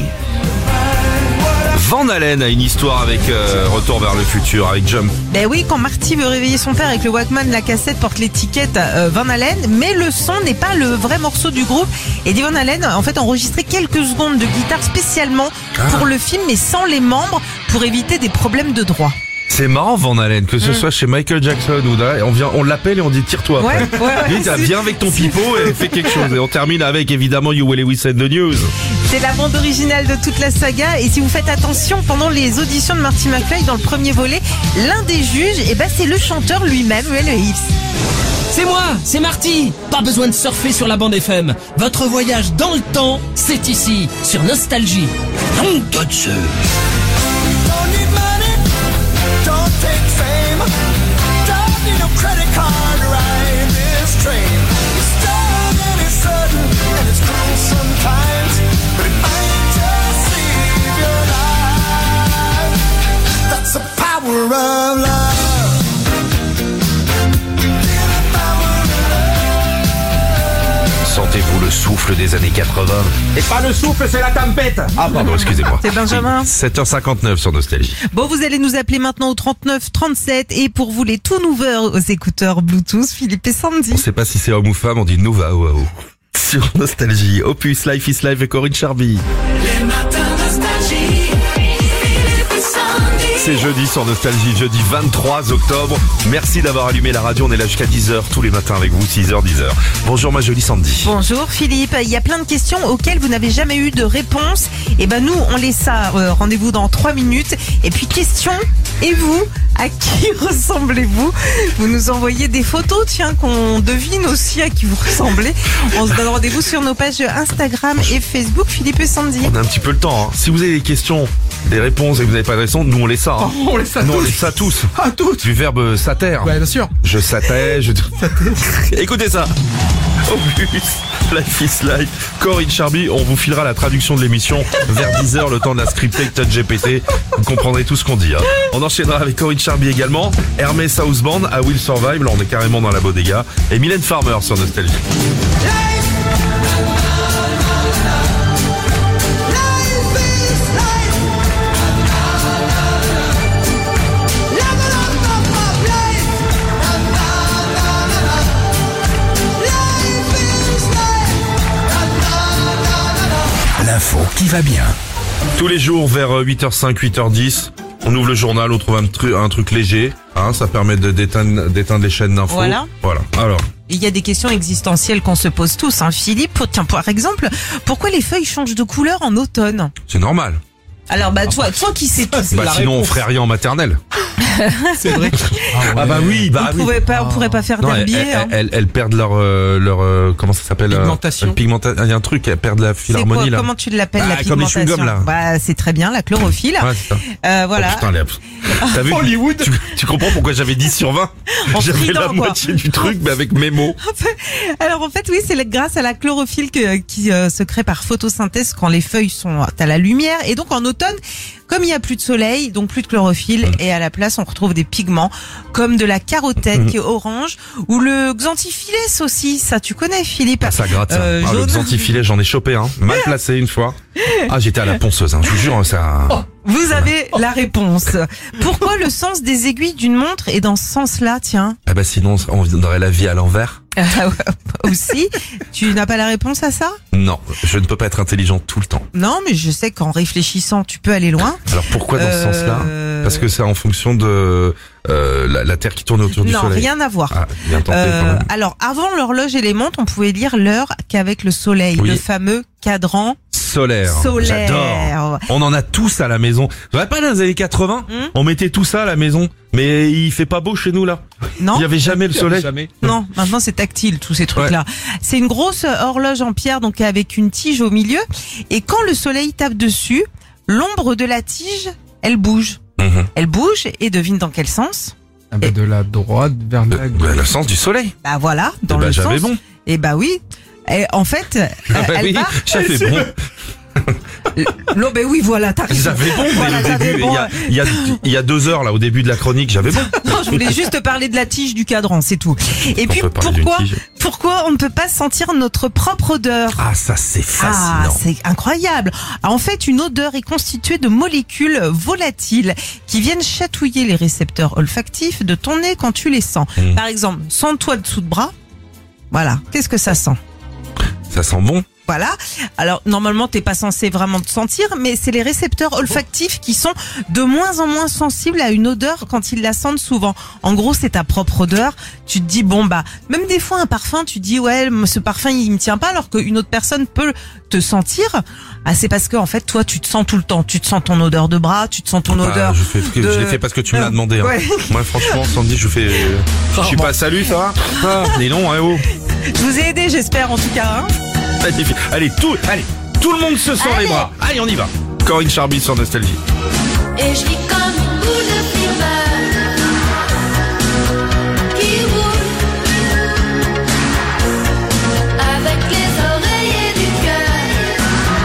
Van Halen a une histoire avec Retour vers le futur, avec Jump. Ben oui, quand Marty veut réveiller son père avec le Walkman, la cassette porte l'étiquette Van Halen, mais le son n'est pas le vrai morceau du groupe. Et Eddie Van Halen a en fait enregistré quelques secondes de guitare spécialement pour le film, mais sans les membres, pour éviter des problèmes de droit. C'est marrant Van Halen, que ce soit chez Michael Jackson ou là, on l'appelle et on dit tire-toi après. Ouais, Vite, viens avec ton pipeau et fais quelque chose. Et on termine avec évidemment You et Lewis and the News. C'est la bande originale de toute la saga. Et si vous faites attention, pendant les auditions de Marty McFly dans le premier volet, l'un des juges, c'est le chanteur lui-même, Will Reeves. C'est moi, c'est Marty. Pas besoin de surfer sur la bande FM. Votre voyage dans le temps, c'est ici, sur Nostalgie. Nom de Dieu. Don't need money, don't take fame, don't need no credit card to ride this train. It's strong and it's sudden and it's cruel sometimes, but it might just save your life. That's the power of love. Sentez-vous le souffle des années 80? Et pas le souffle, c'est la tempête. Ah pardon, excusez-moi. C'est Benjamin. 7h59 sur Nostalgie. Bon, vous allez nous appeler maintenant au 39 37 et pour vous les tout nouveaux écouteurs Bluetooth, Philippe et Sandy. On sait pas si c'est homme ou femme, on dit Nova ou sur Nostalgie. Opus, Life is Life et Corinne Charby. les matins nostalgie. Philippe et Sandy. C'est jeudi sur Nostalgie, jeudi 23 octobre. Merci d'avoir allumé la radio, on est là jusqu'à 10h tous les matins avec vous, 6h, 10h. Bonjour ma jolie Sandy. Bonjour Philippe, il y a plein de questions auxquelles vous n'avez jamais eu de réponse. Et ben nous, on laisse ça, rendez-vous dans 3 minutes. Et puis question, et vous, à qui ressemblez-vous? Vous nous envoyez des photos, tiens, qu'on devine aussi à qui vous ressemblez. On se donne rendez-vous sur nos pages Instagram et Facebook, Philippe et Sandy. On a un petit peu le temps, hein. Si vous avez des questions, des réponses et que vous n'avez pas de réponse, nous on laisse ça. Hein. On laisse ça Nous on tous. laisse ça tous. Ah, toutes. Du verbe sater. Ouais, bien sûr. Je satais, je... Écoutez ça. Au plus, Life is Life. Corinne Charby, on vous filera la traduction de l'émission vers 10h, le temps de la scripter avec ChatGPT. Vous comprendrez tout ce qu'on dit. Hein. On enchaînera avec Corinne Charby également. Hermès Houseband, I Will Survive. Là, on est carrément dans la bodega. Et Mylène Farmer sur Nostalgie. L'info qui va bien. Tous les jours vers 8h05, 8h10, on ouvre le journal, on trouve un truc léger. Hein, ça permet d'éteindre les chaînes d'infos. Voilà. Alors, Il y a des questions existentielles qu'on se pose tous, hein. Philippe, tiens, par exemple, pourquoi les feuilles changent de couleur en automne? c'est normal. Alors, bah, toi qui sais tout. Bah, sinon, on ferait rien en maternelle. C'est vrai. Ah bah oui, On pourrait pas faire Non, d'herbier. hein. elles perdent leur comment ça s'appelle? Pigmentation. Il y a un truc, elles perdent la C'est philharmonie quoi, là. comment tu l'appelles, la comme les pigmentation? chewing-gums, là. Bah, c'est très bien, la chlorophylle. Ouais, c'est ça. Voilà. Oh, putain, t'as vu? Hollywood. Tu comprends pourquoi j'avais 10 sur 20? En J'avais fridant, la quoi. moitié du truc, mais avec mes mots. Alors en fait, oui, c'est grâce à la chlorophylle qui se crée par photosynthèse quand les feuilles sont à la lumière. Et donc en automne, comme il n'y a plus de soleil, donc plus de chlorophylle, et à la place on retrouve des pigments comme de la carotène qui est orange, ou le xanthiphyllès aussi, ça tu connais Philippe? Ça gratte, ça. Le jaune. xanthiphyllès, j'en ai chopé un. Mal placé une fois. Ah, j'étais à la ponceuse, hein. Je vous jure, ça... Vous avez la réponse. Pourquoi le sens des aiguilles d'une montre est dans ce sens-là, tiens? Ah bah sinon, on donnerait la vie à l'envers. Aussi, tu n'as pas la réponse à ça? Non, je ne peux pas être intelligent tout le temps. Non, mais je sais qu'en réfléchissant, tu peux aller loin. Alors pourquoi dans ce sens-là? Parce que c'est en fonction de la Terre qui tourne autour du Non, Soleil. rien à voir. Ah, bien tenté quand même. Alors, avant l'horloge et les montres, on pouvait lire l'heure qu'avec le soleil, Oui. le fameux cadran Solaire. solaire. J'adore. On en a tous à la maison. Vous savez pas dans les années 80? On mettait tout ça à la maison. Mais il fait pas beau chez nous là. Non? Il y avait jamais le soleil. Jamais. Non, maintenant c'est tactile, tous ces trucs-là. C'est une grosse horloge en pierre, donc avec une tige au milieu. Et quand le soleil tape dessus, l'ombre de la tige, elle bouge. Mhm. Elle bouge et devine dans quel sens? Ah bah, de la droite vers la gauche. Le sens du soleil. Bah voilà, dans Eh ben, le j'avais sens. bon. Et bah oui. Et en fait, elle oui, va. j'avais bon. Non, ben oui, voilà, t'as raison. J'avais bon, mais Voilà, au t'avais début, bon. il y a 2 heures là, au début de la chronique, j'avais bon. Non, je voulais juste te parler de la tige du cadran, c'est tout. Et puis peut parler d'une tige. pourquoi on ne peut pas sentir notre propre odeur? Ah, ça c'est Ah, fascinant. c'est incroyable. En fait, une odeur est constituée de molécules volatiles qui viennent chatouiller les récepteurs olfactifs de ton nez quand tu les sens. Par exemple, sens-toi le dessous de bras. Voilà. Qu'est-ce que ça sent? Ça sent bon. Voilà. Alors, normalement, t'es pas censé vraiment te sentir, mais c'est les récepteurs olfactifs qui sont de moins en moins sensibles à une odeur quand ils la sentent souvent. En gros, c'est ta propre odeur. Tu te dis, bon, bah, même des fois, un parfum, tu te dis, ouais, ce parfum, il me tient pas, alors qu'une autre personne peut te sentir. Ah, c'est parce que, en fait, toi, tu te sens tout le temps. Tu te sens ton odeur de bras, tu te sens ton odeur. Je l'ai fait parce que tu me l'as demandé. Hein. Ouais. Moi, franchement, Sandy, je fais. Je suis pas salut, ça va? Ah, dis non, hein, oh. Je vous ai aidé, j'espère, en tout cas. Hein. Magnifique. Allez, tout le monde se sent les bras. Allez, on y va. Corinne Charby sur Nostalgie. Et je vis comme une boule de fumeur qui roule avec les oreillers du cœur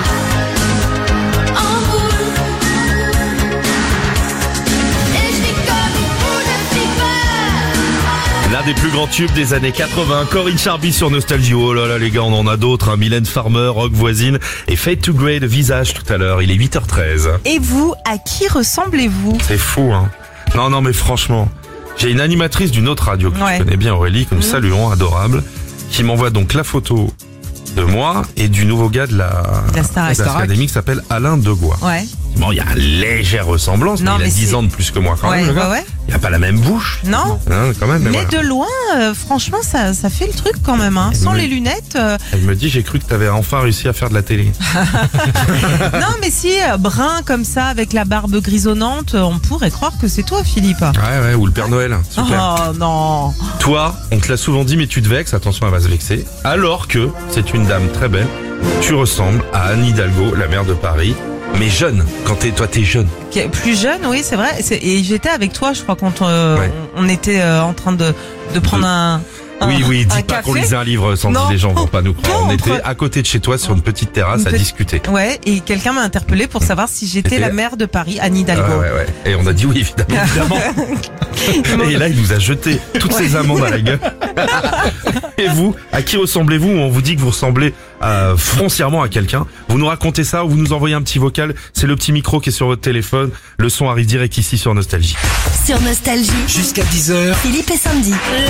en boule. Et je vis comme une boule de fumeur. L'un des plus grands tubes des années 80, Corinne Charby sur Nostalgie. Oh là là les gars, on en a d'autres, hein. Mylène Farmer, Rock Voisine et Fade to Grey de Visage tout à l'heure. Il est 8h13. Et vous, à qui ressemblez-vous? C'est fou, hein. Non mais franchement, j'ai une animatrice d'une autre radio que Ouais. tu connais bien, Aurélie, que nous saluons, adorable, qui m'envoie donc la photo de moi et du nouveau gars de la Star Académie qui s'appelle Alain Degois. Ouais. Bon, il y a une légère ressemblance, Non, mais il mais a 10 c'est- ans de plus que moi quand même, le gars. ouais. Il a pas la même bouche. Non. Hein, quand même, Mais voilà. de loin, franchement, ça fait le truc quand même. Hein. Sans Oui. les lunettes. Elle me dit, j'ai cru que t'avais enfin réussi à faire de la télé. Non, mais si, brun comme ça, avec la barbe grisonnante, on pourrait croire que c'est toi, Philippe. Ouais, ou le Père Noël. Super. Oh non. Toi, on te l'a souvent dit, mais tu te vexes, attention, elle va se vexer. Alors que c'est une dame très belle. Tu ressembles à Anne Hidalgo, la maire de Paris, mais jeune. Toi, t'es jeune. Plus jeune, oui, c'est vrai. Et j'étais avec toi, je crois, quand Ouais. on était en train de prendre un Oui, dis un pas qu'on café. lisait un livre, Sandy, Non. les gens vont pas nous croire. Non, On était entre- à côté de chez toi sur une petite terrasse Une à petite- discuter. Ouais, et quelqu'un m'a interpellé pour savoir si j'étais C'était- la maire de Paris, Anne Hidalgo. Ouais. Et on a dit oui, évidemment. Et là, il nous a jeté toutes ces amendes à la gueule. Et vous, à qui ressemblez-vous? On vous dit que vous ressemblez foncièrement à quelqu'un. Vous nous racontez ça ou vous nous envoyez un petit vocal. C'est le petit micro qui est sur votre téléphone. Le son arrive direct ici sur Nostalgie. Sur Nostalgie, Jusqu'à 10h, Philippe et Sandy.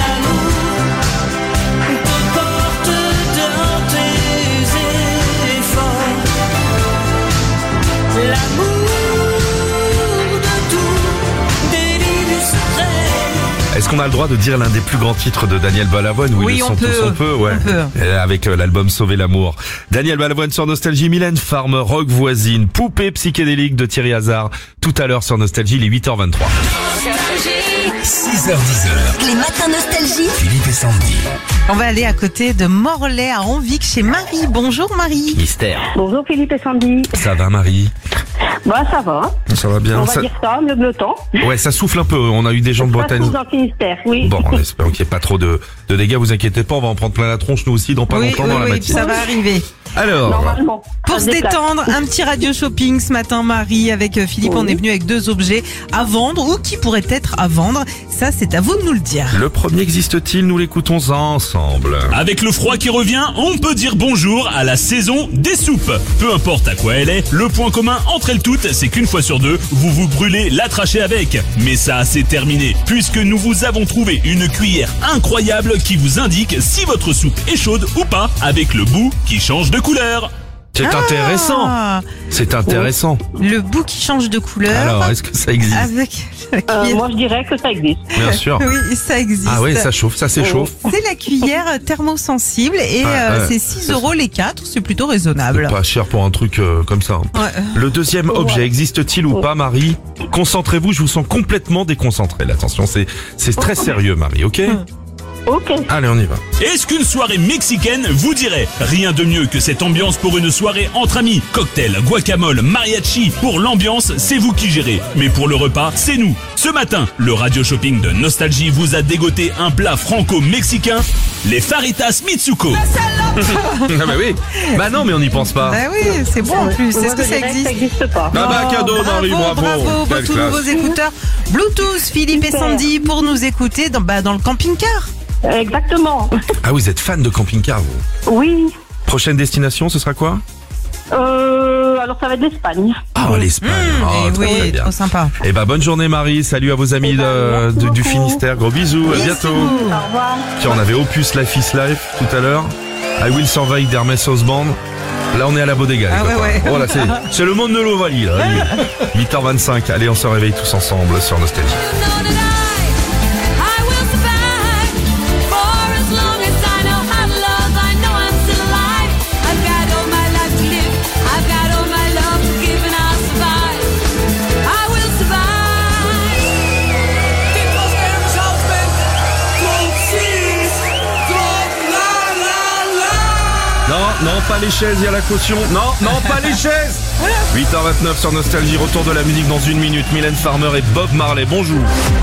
Porte dans tes efforts l'amour de tout délit secret. Est-ce qu'on a le droit de dire l'un des plus grands titres de Daniel Balavoine? Oui, ils le on sont peut. tous, on peut, ouais. On peut. Avec l'album Sauver l'amour. Daniel Balavoine sur Nostalgie, Mylène Farmer, Rock Voisine, Poupée psychédélique de Thierry Hazard. Tout à l'heure sur Nostalgie, les 8h23. 6h, 10h, Les matins Nostalgie. Philippe et Sandy. On va aller à côté de Morlaix à Anvic chez Marie. Bonjour Marie. Mystère. Bonjour Philippe et Sandy. Ça va, Marie? Bah ça va, Ça va bien. on va Ça- dire ça, le temps. Ouais, ça souffle un peu. On a eu des gens de Ça Bretagne. se trouve dans le Finistère, oui. Bon, on espère qu'il n'y ait pas trop de dégâts. Vous inquiétez pas, on va en prendre plein la tronche nous aussi dans pas Oui, longtemps dans la oui, matinée. ça va arriver. Alors, Normalement. Pour ça se déplace. détendre, un petit radio shopping ce matin, Marie, avec Philippe. Oui. On est venu avec 2 objets à vendre ou qui pourraient être à vendre. Ça, c'est à vous de nous le dire. le premier existe-t-il? Nous l'écoutons ensemble. Avec le froid qui revient, on peut dire bonjour à la saison des soupes. Peu importe à quoi elle est, le point commun entre elles toutes, c'est qu'une fois sur deux, vous vous brûlez la trachée avec. Mais ça, c'est terminé, puisque nous vous avons trouvé une cuillère incroyable qui vous indique si votre soupe est chaude ou pas, avec le bout qui change de couleur. C'est intéressant. Ah, C'est intéressant. le bout qui change de couleur. Alors, est-ce que ça existe? Avec la cuillère. Moi je dirais que ça existe. Bien sûr. Oui, ça existe. Ah ouais, ça chauffe, ça s'échauffe. C'est la cuillère thermosensible et Ouais, ouais. c'est 6 € les 4. C'est plutôt raisonnable. Pas cher pour un truc comme ça. Ouais. Le deuxième objet existe-t-il ou pas, Marie? Concentrez-vous, je vous sens complètement déconcentré. Là, attention, c'est très sérieux, Marie, ok? Ok. Allez, on y va. Est-ce qu'une soirée mexicaine vous dirait? Rien de mieux que cette ambiance pour une soirée entre amis. Cocktail, guacamole, mariachi. Pour l'ambiance, c'est vous qui gérez. Mais pour le repas, c'est nous. Ce matin, le radio shopping de Nostalgie vous a dégoté un plat franco-mexicain, les Faritas Mitsuko. Ah bah oui. Bah non, mais on n'y pense pas. Bah oui, c'est bon en plus. Moi, Est-ce que je ça dirais existe? Ça existe pas. Ah bah cadeau, Marie, bravo. Bravo, Quelle tous classe. nouveaux écouteurs Bluetooth, Philippe et Super. Sandy, pour nous écouter dans le camping-car. Exactement. Ah, vous êtes fan de camping-car, vous? Oui. Prochaine destination, ce sera quoi? Alors ça va être l'Espagne. Ah, l'Espagne. Oh, Et très, très oui, bien. trop sympa. Eh ben, bonne journée, Marie. Salut à vos amis merci du beaucoup. Finistère. Gros bisous. À bientôt. Au revoir. Tiens, on avait Opus Life is Life tout à l'heure. I Will Survive d'Hermès Osband. Là, on est à la bodega. Ah les copains. ouais. Oh là, c'est le monde de l'Ovalie, là. 8h25. Allez, on se réveille tous ensemble sur Nostalgie. Non, pas les chaises, il y a la caution. Non, pas les chaises. 8h29 sur Nostalgie. Retour de la musique dans 1 minute. Mylène Farmer et Bob Marley. Bonjour.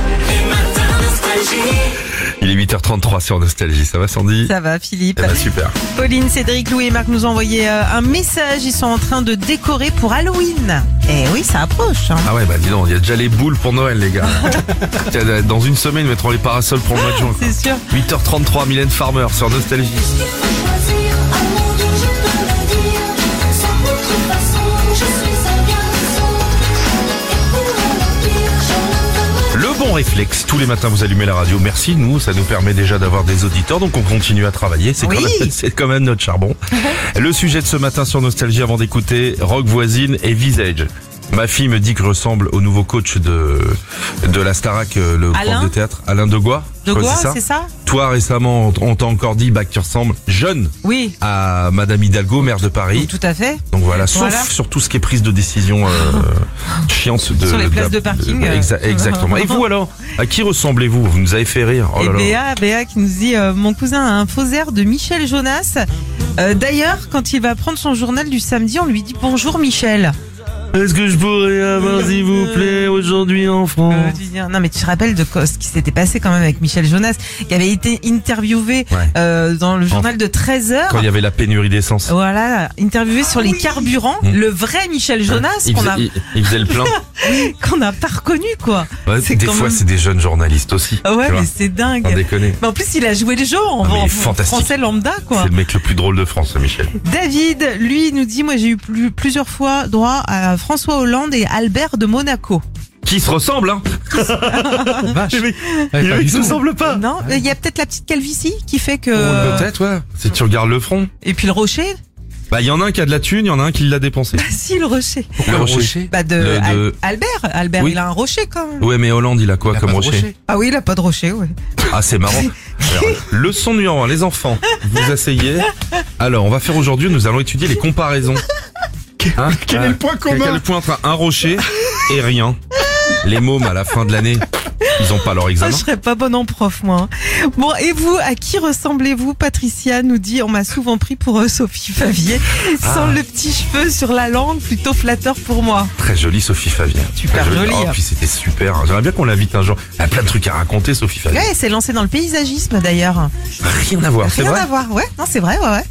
Il est 8h33 sur Nostalgie. Ça va, Sandy? Ça va, Philippe. Eh ben, super. Pauline, Cédric, Louis et Marc nous ont envoyé un message. Ils sont en train de décorer pour Halloween. Eh oui, ça approche. Hein. Ah ouais, bah dis donc, il y a déjà les boules pour Noël, les gars. Tiens, dans 1 semaine, ils mettront les parasols pour le mois de juin. quoi. C'est sûr. 8h33, Mylène Farmer sur Nostalgie. Le bon bon réflexe. Tous les matins, vous allumez la radio. Merci, nous, ça nous permet déjà d'avoir des auditeurs, donc on continue à travailler. C'est quand même notre charbon. Le sujet de ce matin sur Nostalgie, avant d'écouter Rock Voisine et Visage. Ma fille me dit que je ressemble au nouveau coach de la Starac, le prof de théâtre, Alain Degois. Degois, c'est ça? Toi, récemment, on t'a encore dit que tu ressembles jeune à Madame Hidalgo, maire de Paris. Tout à fait. Donc voilà, sauf sur tout ce qui est prise de décision chiante. Sur les places de parking. Exactement. Et vous alors, à qui ressemblez-vous? Vous nous avez fait rire. Oh là là. Béa qui nous dit, mon cousin a un faux air de Michel Jonas. D'ailleurs, quand il va prendre son journal du samedi, on lui dit bonjour Michel. Est-ce que je pourrais avoir, s'il vous plaît, aujourd'hui en France? Non, mais tu te rappelles de ce qui s'était passé quand même avec Michel Jonas, qui avait été interviewé dans le journal de 13h. Quand il y avait la pénurie d'essence. Voilà, interviewé sur les carburants. Le vrai Michel Jonas. Il faisait le plein. Qu'on n'a pas reconnu, quoi. Ouais, des fois, c'est des jeunes journalistes aussi. Ouais, mais c'est dingue. Sans déconner. Mais en plus, il a joué le jeu en français lambda, quoi. C'est le mec le plus drôle de France, Michel. David, lui, nous dit, moi, j'ai eu plusieurs fois droit à François Hollande et Albert de Monaco. Qui se ressemblent, hein? Vache. Ils se ressemblent pas. Non, il y a peut-être la petite calvitie qui fait que... Peut-être, ouais. Si tu regardes le front. Et puis le rocher. Bah, il y en a un qui a de la thune, il y en a un qui l'a dépensé. Bah, si, le rocher. Pourquoi le rocher? Bah, Albert, oui. Il a un rocher, quand même. Ouais, mais Hollande, il a quoi comme rocher? Ah oui, il a pas de rocher, ouais. Ah, c'est marrant. Alors, leçon numéro 1, les enfants, vous asseyez. Alors, on va faire aujourd'hui, nous allons étudier les comparaisons. Quel est le point commun? Quel est le point entre un rocher et rien? Les mômes, à la fin de l'année, ils ont pas leur examen. Je serais pas bonne en prof, moi. Bon, et vous, à qui ressemblez-vous? Patricia nous dit, on m'a souvent pris pour Sophie Favier, sans le petit cheveu sur la langue, plutôt flatteur pour moi. Très jolie Sophie Favier. Super jolie. Oh, puis c'était super. J'aimerais bien qu'on l'invite un jour. Elle a plein de trucs à raconter, Sophie Favier. Ouais, elle s'est lancée dans le paysagisme, d'ailleurs. Rien à voir, c'est vrai? Rien à voir, ouais. Non, c'est vrai, ouais.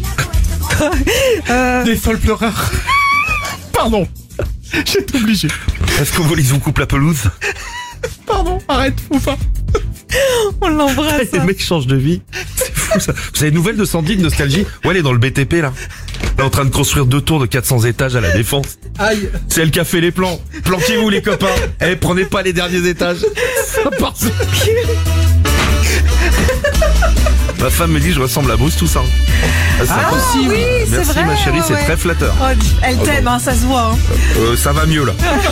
Des folles pleureurs. Pardon. J'étais obligé. Est-ce que vous voulez que je vous coupe la pelouse? Pardon, arrête, Foufa. On l'embrasse. Les mecs changent de vie. C'est fou ça. Vous avez une nouvelle de Sandy de Nostalgie? Ouais, elle est dans le BTP là. Elle est en train de construire 2 tours de 400 étages à la Défense. Aïe. C'est elle qui a fait les plans. Planquez-vous les copains. Eh, prenez pas les derniers étages. Ça part. Ma femme me dit je ressemble à Bruce Toussaint. C'est possible. Oui, merci vrai, ma chérie, c'est très flatteur. Oh, elle t'aime, ça se voit. Ça va mieux là.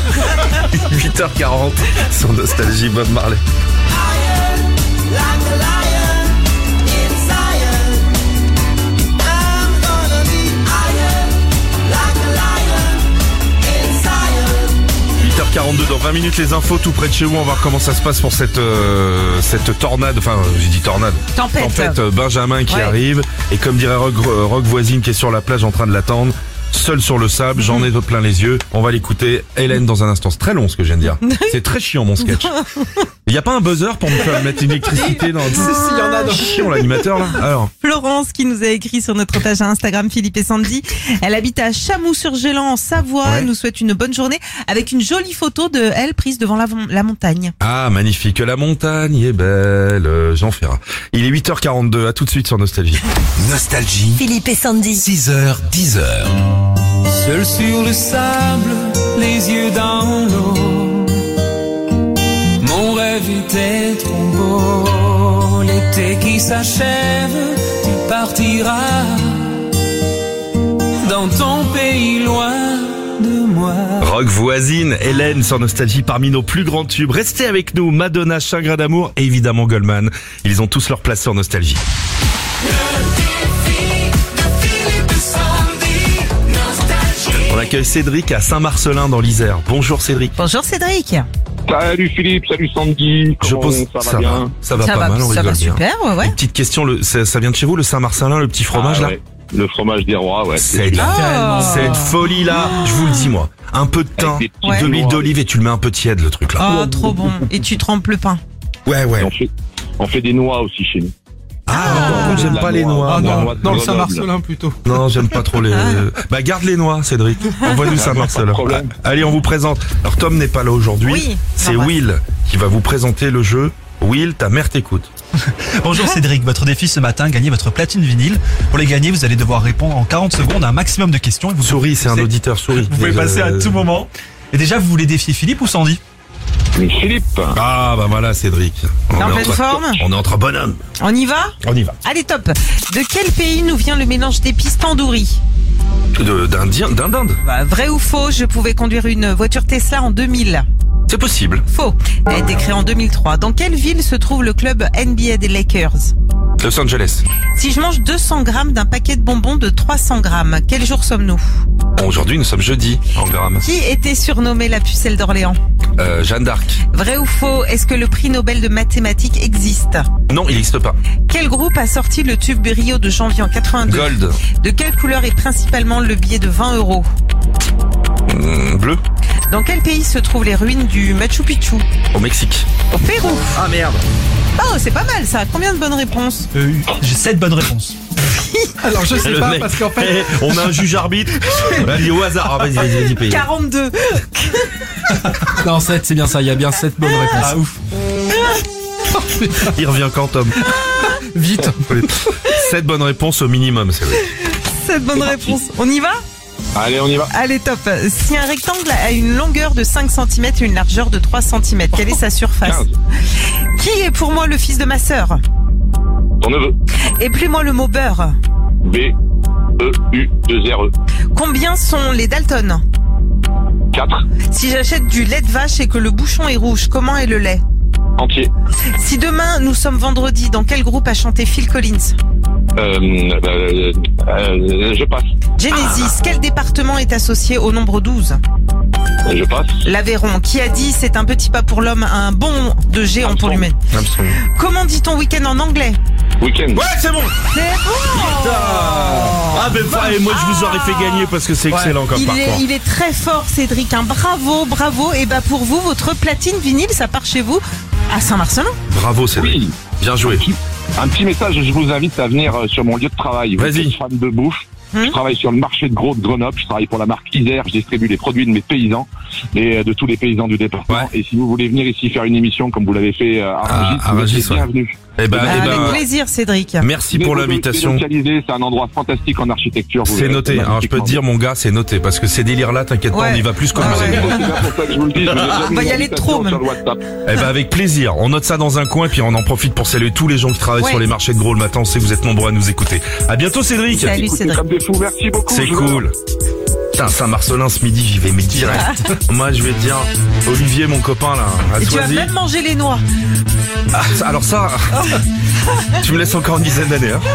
8h40 sur Nostalgie, Bob Marley. Dans 20 minutes les infos tout près de chez vous. On va voir comment ça se passe pour cette tornade, enfin j'ai dit tornade, tempête Benjamin qui arrive, et comme dirait Rock Voisine qui est sur la plage en train de l'attendre, seul sur le sable, j'en ai plein les yeux. On va l'écouter, Hélène, dans un instant. C'est très long ce que je viens de dire. C'est très chiant mon sketch. Il n'y a pas un buzzer pour me faire mettre une électricité dans... Si, il y en a dans... Chiant l'animateur là. Alors. Florence qui nous a écrit sur notre page Instagram Philippe et Sandy. Elle habite à Chamoux-sur-Gélant en Savoie. Ouais. Elle nous souhaite une bonne journée avec une jolie photo de elle prise devant la montagne. Ah, magnifique. La montagne est belle. Jean Ferrat. Il est 8h42. À tout de suite sur Nostalgie. Nostalgie. Philippe et Sandy. 6h, 10h. Seul sur le sable, les yeux dans l'eau. Mon rêve était trop beau. L'été qui s'achève, tu partiras dans ton pays loin de moi. Rock Voisine, Hélène sur Nostalgie parmi nos plus grands tubes. Restez avec nous, Madonna, Chagrin d'amour et évidemment Goldman. Ils ont tous leur place sur Nostalgie. On accueille Cédric à Saint-Marcelin dans l'Isère. Bonjour Cédric. Bonjour Cédric. Salut Philippe, salut Sandy. Ça va bien? Ça va pas mal, on ça rigole va bien. super, ouais. Une petite question, ça vient de chez vous, le Saint-Marcelin, le petit fromage là? Ouais. Le fromage des rois, ouais. C'est cette folie là, je vous le dis moi. Un peu de thym, de l'huile d'olive et tu le mets un peu tiède le truc là. Oh, trop bon. Et tu trempes le pain. Ouais. On fait des noix aussi chez nous. Ah, j'aime pas les noix. Non, le Saint-Marcelin plutôt. Non, j'aime pas trop les... Bah garde les noix, Cédric. Envoie-nous Saint-Marcelin. Allez, on vous présente. Alors Tom n'est pas là aujourd'hui. Oui, c'est Will qui va vous présenter le jeu. Will, ta mère t'écoute. Bonjour Cédric, votre défi ce matin, gagner votre platine vinyle. Pour les gagner, vous allez devoir répondre en 40 secondes à un maximum de questions. Et vous souris, c'est un auditeur souris. Vous pouvez passer à tout moment. Et déjà, vous voulez défier Philippe ou Sandy? Philippe. Ah bah voilà Cédric. T'es en pleine forme? On est entre bonhommes. On y va? On y va. Allez, top. De quel pays nous vient le mélange d'épices tandoori? D'Inde. Bah, vrai ou faux, je pouvais conduire une voiture Tesla en 2000. C'est possible. Faux. Elle a été créée en 2003. Dans quelle ville se trouve le club NBA des Lakers? Los Angeles. Si je mange 200 grammes d'un paquet de bonbons de 300 grammes, quel jour sommes-nous? Aujourd'hui, nous sommes jeudi, en grammes. Qui était surnommée la pucelle d'Orléans? Jeanne d'Arc. Vrai ou faux, est-ce que le prix Nobel de mathématiques existe? Non, il n'existe pas. Quel groupe a sorti le tube Rio de janvier en 82? Gold. De quelle couleur est principalement le billet de 20 €? Bleu. Dans quel pays se trouvent les ruines du Machu Picchu? Au Mexique. Au Pérou. Ah merde. Oh, c'est pas mal ça. Combien de bonnes réponses? J'ai 7 bonnes réponses. Alors je sais Le pas mec. parce qu'en fait. On a un juge arbitre. Vas-y au hasard. Ah, vas-y, paye. 42. Non, 7, c'est bien ça, il y a bien 7 bonnes réponses. Ah ouf. Il revient quand Tom? Vite. 7 bonnes réponses au minimum, c'est vrai. 7 bonnes réponses. On y va? Allez, on y va. Allez, top. Si un rectangle a une longueur de 5 cm et une largeur de 3 cm, quelle est sa surface? 15. Qui est pour moi le fils de ma sœur? Ton neveu. Épelez-moi le mot beurre. B-E-U-2-R-E. Combien sont les Dalton? 4. Si j'achète du lait de vache et que le bouchon est rouge, comment est le lait? Entier. Si demain nous sommes vendredi, dans quel groupe a chanté Phil Collins? Je passe. Genesis. Quel département est associé au nombre 12? Je passe. L'Aveyron. Qui a dit c'est un petit pas pour l'homme, un bond de géant pour l'humain? Absolument. Comment dit-on week-end en anglais? Week-end. Ouais, c'est bon. C'est bon. Ah ben et moi je vous aurais fait gagner parce que c'est excellent comme parcours. Il est très fort, Cédric. Hein. Bravo, bravo. Et bah pour vous, votre platine vinyle, ça part chez vous à Saint-Marcelin. Bravo Cédric. Oui. Bien joué. Un petit message, je vous invite à venir sur mon lieu de travail. Vas-y. Vous êtes fan de bouffe. Je travaille sur le marché de gros de Grenoble. Je travaille pour la marque Isère. Je distribue les produits de mes paysans et de tous les paysans du département. Ouais. Et si vous voulez venir ici faire une émission comme vous l'avez fait à Rungis, à vous Rungis, êtes ouais. bienvenue. Eh ben, Avec plaisir, Cédric. merci pour l'invitation. Délocalisé, c'est un endroit fantastique en architecture. Vous C'est verrez, noté. Alors je peux te dire mon gars, c'est noté parce que ces délires là, t'inquiète pas, Ouais. on y va plus qu'au Ah musée. ouais. C'est bien pour ça que je vous le dis. Je vous ai déjà On va mis y aller une trop, invitation même. sur le WhatsApp. Eh ben avec plaisir. On note ça dans un coin puis on en profite pour saluer tous les gens qui travaillent Ouais. sur les marchés de gros le matin. On sait que vous êtes nombreux à nous écouter. À bientôt Cédric. Salut Écoutez Cédric. comme des fous. Merci beaucoup. C'est Je vous cool. Putain, Saint-Marcelin ce midi, j'y vais mais direct. Moi je vais te dire, Olivier mon copain là, à Et tu vas Soisy. même manger les noix. Ah, alors ça, tu me laisses encore une dizaine d'années. Hein.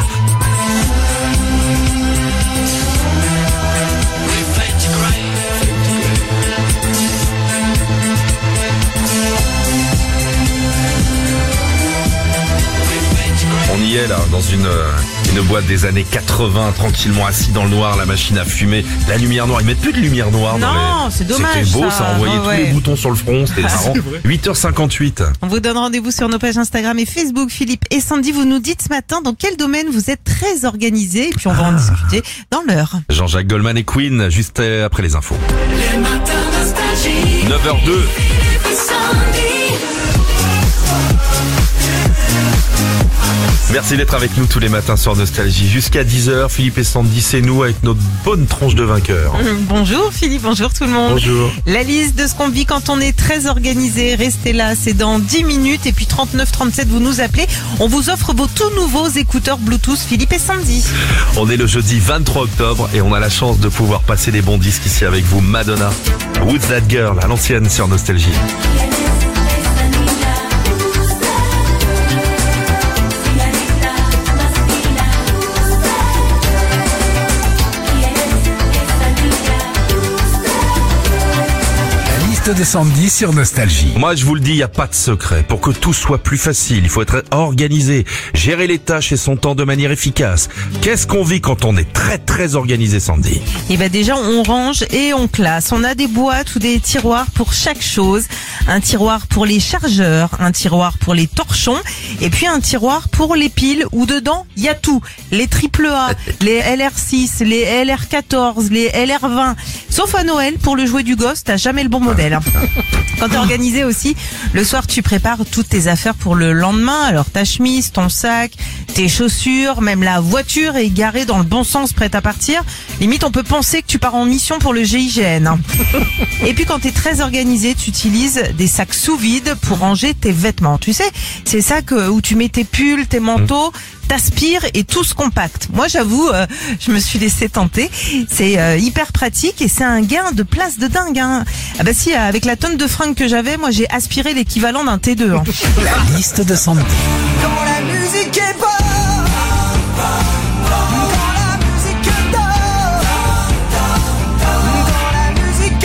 On y est là, dans une boîte des années 80, tranquillement assis dans le noir, la machine à fumer, la lumière noire. Ils mettent plus de lumière noire. Non, dans les... c'est dommage, C'était beau, ça. ça envoyait Ouais, tous ouais. les boutons sur le front, c'était marrant. 8h58. On vous donne rendez-vous sur nos pages Instagram et Facebook. Philippe et Sandy, vous nous dites ce matin dans quel domaine vous êtes très organisés. Et puis on va en discuter dans l'heure. Jean-Jacques Goldman et Queen, juste après les infos. 9h02. Merci d'être avec nous tous les matins sur Nostalgie. Jusqu'à 10h, Philippe et Sandy, c'est nous avec notre bonne tronche de vainqueur. Bonjour Philippe, bonjour tout le monde. Bonjour. La liste de ce qu'on vit quand on est très organisé, restez là, c'est dans 10 minutes. Et puis 3937, vous nous appelez. On vous offre vos tout nouveaux écouteurs Bluetooth Philippe et Sandy. On est le jeudi 23 octobre et on a la chance de pouvoir passer des bons disques ici avec vous. Madonna, Who's That Girl, à l'ancienne sur Nostalgie. La liste de Sandy sur Nostalgie. Moi, je vous le dis, il n'y a pas de secret. Pour que tout soit plus facile, il faut être organisé, gérer les tâches et son temps de manière efficace. Qu'est-ce qu'on vit quand on est très très organisé, Sandy? Et ben déjà on range et on classe. On a des boîtes ou des tiroirs pour chaque chose. Un tiroir pour les chargeurs, un tiroir pour les torchons et puis un tiroir pour les piles où dedans il y a tout. Les tripes AAA, les LR6, les LR14, les LR20. Sauf à Noël, pour le jouet du gosse, t'as jamais le bon modèle. Quand t'es organisé aussi, le soir tu prépares toutes tes affaires pour le lendemain. Alors ta chemise, ton sac, tes chaussures, même la voiture est garée dans le bon sens, prête à partir. Limite, on peut penser que tu pars en mission pour le GIGN. Et puis quand t'es très organisé, tu utilises des sacs sous vide pour ranger tes vêtements. Tu sais, ces sacs où tu mets tes pulls, tes manteaux, t'aspires et tout se compacte. Moi, j'avoue, je me suis laissé tenter. C'est hyper pratique et c'est un gain de place de dingue. Hein. Ah bah si, avec la tonne de fringues que j'avais, moi j'ai aspiré l'équivalent d'un T2. Hein. La liste de Sandy. Quand la musique est bonne, quand la musique donne, quand la musique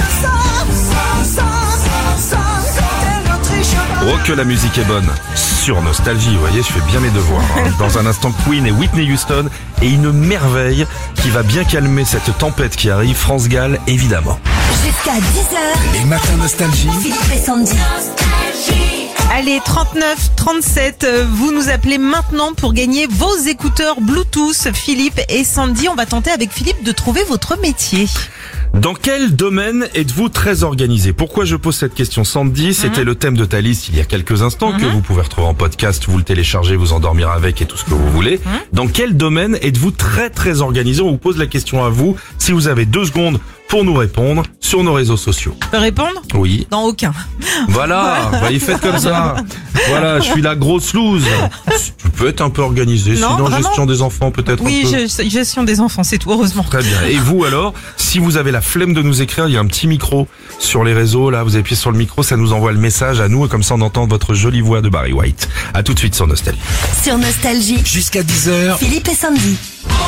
sonne, quand elle ne triche pas. Oh que la musique est bonne. Sur Nostalgie, vous voyez, je fais bien mes devoirs. Hein. Dans un instant, Queen et Whitney Houston et une merveille qui va bien calmer cette tempête qui arrive, France Gall, évidemment. Jusqu'à 10h. Les matins Nostalgie. Philippe et Sandy. Allez, 39 37, vous nous appelez maintenant pour gagner vos écouteurs Bluetooth, Philippe et Sandy. On va tenter avec Philippe de trouver votre métier. Dans quel domaine êtes-vous très organisé? Pourquoi je pose cette question, Sandy? C'était le thème de ta liste il y a quelques instants que vous pouvez retrouver en podcast, vous le téléchargez, vous endormir avec et tout ce que vous voulez. Dans quel domaine êtes-vous très très organisé? On vous pose la question à vous. Si vous avez 2 secondes pour nous répondre sur nos réseaux sociaux. Tu peux répondre? Oui. Dans aucun. Voilà, voyez, faites comme ça. Voilà, je suis la grosse loose. Tu peux être un peu organisé, Non, sinon vraiment gestion des enfants peut-être Oui, un peu. gestion des enfants, c'est tout, heureusement. Très bien. Et vous alors, si vous avez la flemme de nous écrire, il y a un petit micro sur les réseaux, là, vous appuyez sur le micro, ça nous envoie le message à nous, et comme ça on entend votre jolie voix de Barry White. À tout de suite sur Nostalgie. Sur Nostalgie. Jusqu'à 10h. Philippe et Sandy.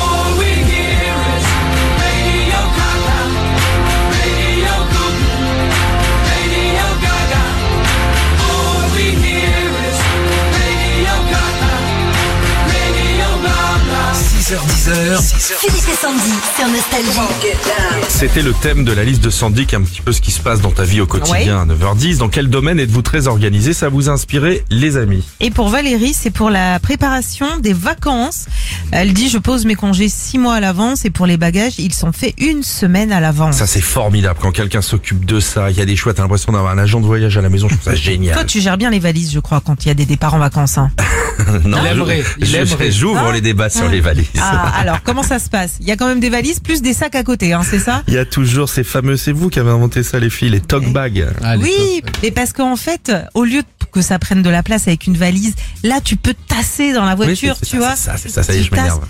Philippe et Sandy sur Nostalgie. C'était le thème de la liste de Sandy, qui est un petit peu ce qui se passe dans ta vie au quotidien à 9h10. Dans quel domaine êtes-vous très organisé? Ça vous a inspiré, les amis? Et pour Valérie, c'est pour la préparation des vacances. Elle dit, je pose mes congés 6 mois à l'avance et pour les bagages, ils sont faits 1 semaine à l'avance. Ça c'est formidable, quand quelqu'un s'occupe de ça, il y a des choix, t'as l'impression d'avoir un agent de voyage à la maison, je trouve ça génial. Toi, tu gères bien les valises, je crois, quand il y a des départs en vacances. Hein. Non, Il aimerait. j'ouvre les débats sur les valises. Ah, alors, comment ça se passe? Il y a quand même des valises plus des sacs à côté, hein, c'est ça? Il y a toujours ces fameux, c'est vous qui avez inventé ça les filles, les tote bags. Oui, mais parce qu'en fait, au lieu que ça prenne de la place avec une valise, là tu peux tasser dans la voiture, Oui, tu vois. C'est ça, ça y est, je m'énerve.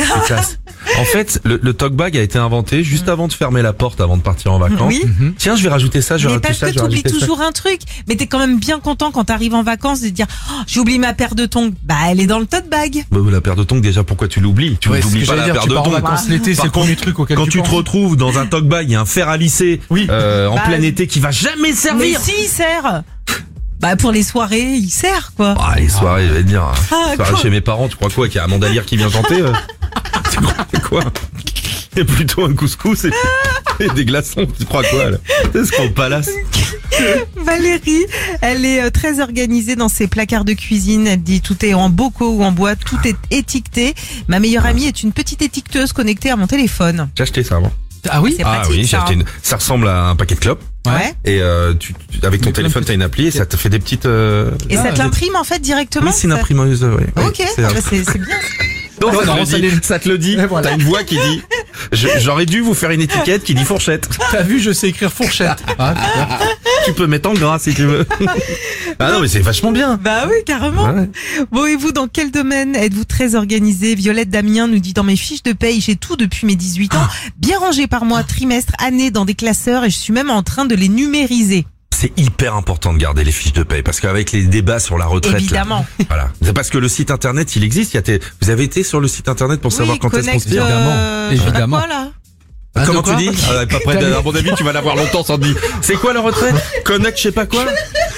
En fait, le tote bag a été inventé juste avant de fermer la porte, avant de partir en vacances. Oui. Tiens, je vais rajouter ça, je vais Mais rajouter parce ça, que je vais t'oublies rajouter ça. toujours un truc. Mais t'es quand même bien content quand t'arrives en vacances de te dire, oh, j'ai oublié ma paire de tongs. Bah, elle est dans le tote bag. Bah, la paire de tongs, déjà, pourquoi tu l'oublies? Tu Ouais, c'est ce n'oublies que pas j'allais la dire, paire tu de pars en tongs. vacances l'été, c'est le premier truc auquel Quand tu tu te penses. retrouves dans un tote bag, il y a un fer à lisser, en Bah, plein été qui va jamais Mais servir. si, il sert. Bah, pour les soirées, il sert, quoi. Ah, les soirées, je vais te dire. Ah, Soirée quoi chez mes parents, tu crois quoi? Qu'il y a Amanda Lear qui vient chanter? Tu crois quoi? Et plutôt un couscous et des glaçons. Tu crois quoi, là? C'est ce qu'on palace. Valérie, elle est très organisée dans ses placards de cuisine. Elle dit tout est en bocaux ou en bois, tout est étiqueté. Ma meilleure amie est une petite étiqueteuse connectée à mon téléphone. J'ai acheté ça avant. Ah oui? C'est Ah pratique, oui, j'ai ça. acheté ça ressemble à un paquet de clopes. Ouais. Et avec ton téléphone, t'as une appli et ça te fait des petites. Et ça te l'imprime en fait directement? Oui, c'est une ça- imprimeuse. Ouais. Ok, C'est ah bah, c'est bien. Donc, Ouais, non, ça te le dit. Et voilà. T'as une voix qui dit. J'aurais dû vous faire une étiquette qui dit fourchette. T'as vu, je sais écrire fourchette. Ah, Tu peux mettre en gras si tu veux. Ah non, mais c'est vachement bien. Bah oui, carrément. Ouais. Bon, et vous, dans quel domaine êtes-vous très organisé? Violette Damien nous dit, dans mes fiches de paye, j'ai tout depuis mes 18 ans, bien rangé par mois, trimestre, année dans des classeurs et je suis même en train de les numériser. C'est hyper important de garder les fiches de paye parce qu'avec les débats sur la retraite. Évidemment. Là, voilà. C'est parce que le site internet, il existe. Vous avez été sur le site internet pour savoir quand est-ce qu'on se tire? Évidemment. Quoi, là? Ah, Comment de quoi tu dis? Pas près, à mon avis, tu vas l'avoir longtemps sans te dire. C'est quoi la retraite? Connect, je sais pas quoi?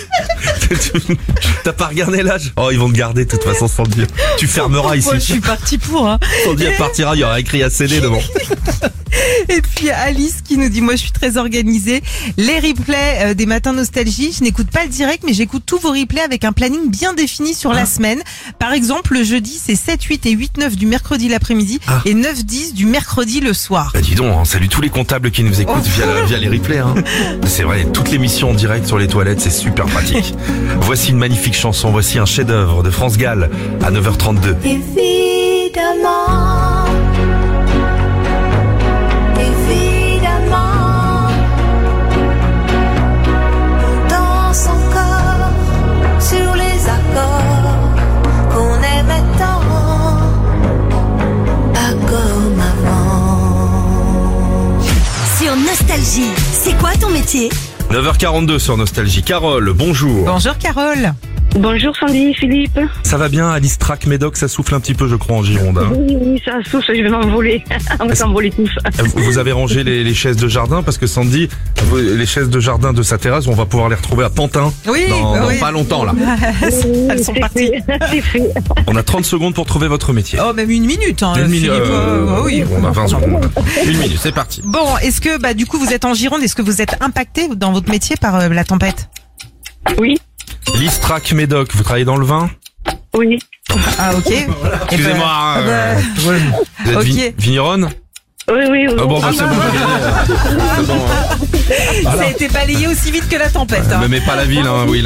T'as pas regardé l'âge? Oh, ils vont te garder de toute façon sans te dire. Tu fermeras ici. Moi, je suis partie pour, hein. Sans dire, partira, il y aura écrit ACD devant. Et puis Alice qui nous dit, moi je suis très organisée. Les replays des matins nostalgie, je n'écoute pas le direct, mais j'écoute tous vos replays avec un planning bien défini sur la semaine. Par exemple, le jeudi, c'est 7, 8 et 8, 9 du mercredi l'après-midi et 9, 10 du mercredi le soir. Bah dis donc, salut tous les comptables qui nous écoutent via les replays. Hein. C'est vrai, toutes les missions en direct sur les toilettes, c'est super pratique. Voici une magnifique chanson, voici un chef-d'œuvre de France Gall à 9h32. Évidemment, dans son corps, sur les accords qu'on aimait tant, pas comme avant. Sur Nostalgie, c'est quoi ton métier? 9h42 sur Nostalgie. Carole, bonjour. Bonjour Carole. Bonjour Sandy, Philippe. Ça va bien, Alice Track Médoc, ça souffle un petit peu je crois en Gironde. Hein. Oui, ça souffle, je vais m'envoler. On va s'envoler tous. Vous avez rangé les chaises de jardin parce que Sandy, les chaises de jardin de sa terrasse, on va pouvoir les retrouver à Pantin dans pas longtemps là. Elles sont parties. C'est fait. On a 30 secondes pour trouver votre métier. Oh, même une minute. Hein, une minute. Oui. On a 20 secondes. Une minute, c'est parti. Bon, est-ce que du coup vous êtes en Gironde, est-ce que vous êtes impacté dans votre métier par la tempête? Oui. Alice Track Médoc, vous travaillez dans le vin? Oui. Ah ok. Excusez-moi. Vous êtes vigneronne? Oui. Ah bon, c'est bon. C'est bon. Ça a été balayé aussi vite que la tempête. Ne mets pas la ville, Will.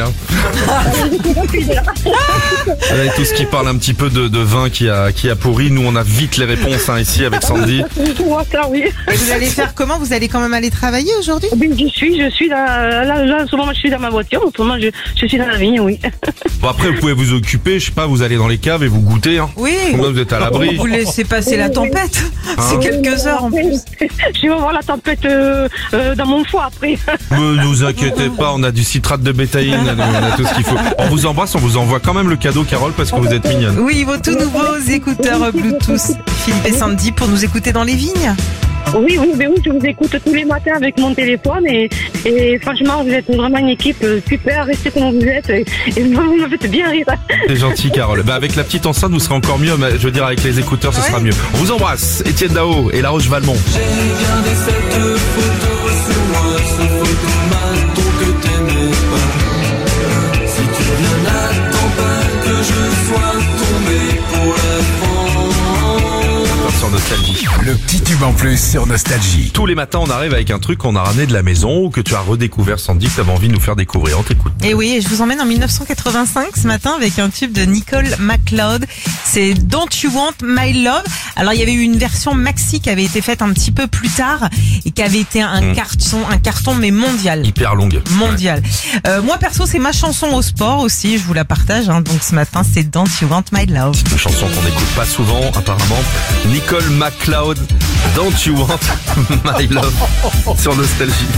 Avec tout ce qui parle un petit peu de vin qui a pourri, nous on a vite les réponses ici avec Sandy. Vous allez faire comment? Vous allez quand même aller travailler aujourd'hui? Je suis là, en ce moment je suis dans ma voiture, en ce moment je suis dans la vigne, oui. Bon après vous pouvez vous occuper, je sais pas, vous allez dans les caves et vous goûtez. Hein. Oui. Comme ça, vous êtes à l'abri. Vous laissez passer la tempête. C'est quelques heures en plus. Je vais voir la tempête dans mon foie après. Ne vous inquiétez pas, on a du citrate de bétaïne, on a tout ce qu'il faut. On vous embrasse, on vous envoie quand même le cadeau, Carole, parce que vous êtes mignonne. Oui, vos tout nouveaux écouteurs Bluetooth, Philippe et Sandy, pour nous écouter dans les vignes. Oui, je vous écoute tous les matins avec mon téléphone et franchement, vous êtes vraiment une équipe super, restez comme vous êtes et vous me faites bien rire. C'est gentil, Carole. Avec la petite enceinte, vous serez encore mieux, mais je veux dire, avec les écouteurs, ce sera mieux. On vous embrasse, Étienne Dao et La Roche-Valmont. J'ai regardé cette photo sur moi, cette photo maintenant que t'aimais pas. Si tu n'attends pas que je sois tombé pour la France. Sur Nostalgie. Le petit tube en plus sur Nostalgie. Tous les matins, on arrive avec un truc qu'on a ramené de la maison ou que tu as redécouvert, Sandy, que tu avais envie de nous faire découvrir. On t'écoute. Et oui, et je vous emmène en 1985 ce matin avec un tube de Nicole McLeod. C'est Don't You Want My Love. Alors, il y avait eu une version maxi qui avait été faite un petit peu plus tard et qui avait été un carton mais mondial. Hyper longue. Mondial. Moi, perso, c'est ma chanson au sport aussi. Je vous la partage. Hein. Donc, ce matin, c'est Don't You Want My Love. C'est une chanson qu'on n'écoute pas souvent, apparemment. Nicole McLeod, Don't You Want My Love sur Nostalgie.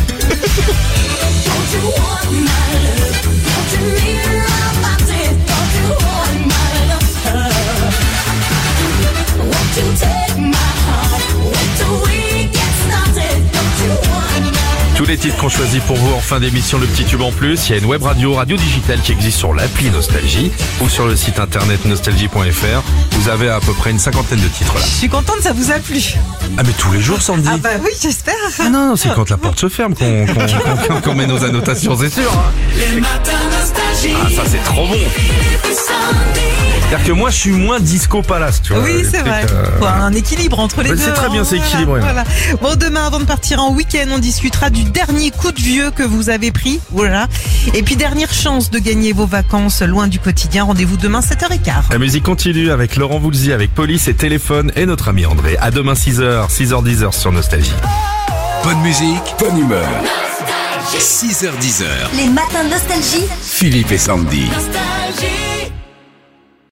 Tous les titres qu'on choisit pour vous en fin d'émission, le petit tube en plus. Il y a une web radio digitale qui existe sur l'appli Nostalgie ou sur le site internet nostalgie.fr. Vous avez à peu près une cinquantaine de titres là. Je suis contente, ça vous a plu. Ah mais tous les jours, Sandy. Ah bah oui, j'espère. Ah non, c'est quand la porte se ferme qu'on met nos annotations, c'est sûr. Hein. Les matins Nostalgie. Ah ça c'est trop bon. C'est-à-dire que moi je suis moins disco palace, tu vois. Oui, c'est vrai. Faut un équilibre entre les deux. C'est très bien, c'est voilà, équilibré. Voilà. Bon, demain, avant de partir en week-end, on discutera du dernier coup de vieux que vous avez pris. Voilà. Et puis, dernière chance de gagner vos vacances loin du quotidien. Rendez-vous demain, 7h15. La musique continue avec Laurent Voulzy, avec Police et Téléphone et notre ami André. À demain 6h, 6h10 sur Nostalgie. Bonne musique, bonne humeur. 6h10. Les matins Nostalgie. Philippe et Sandy. Nostalgie.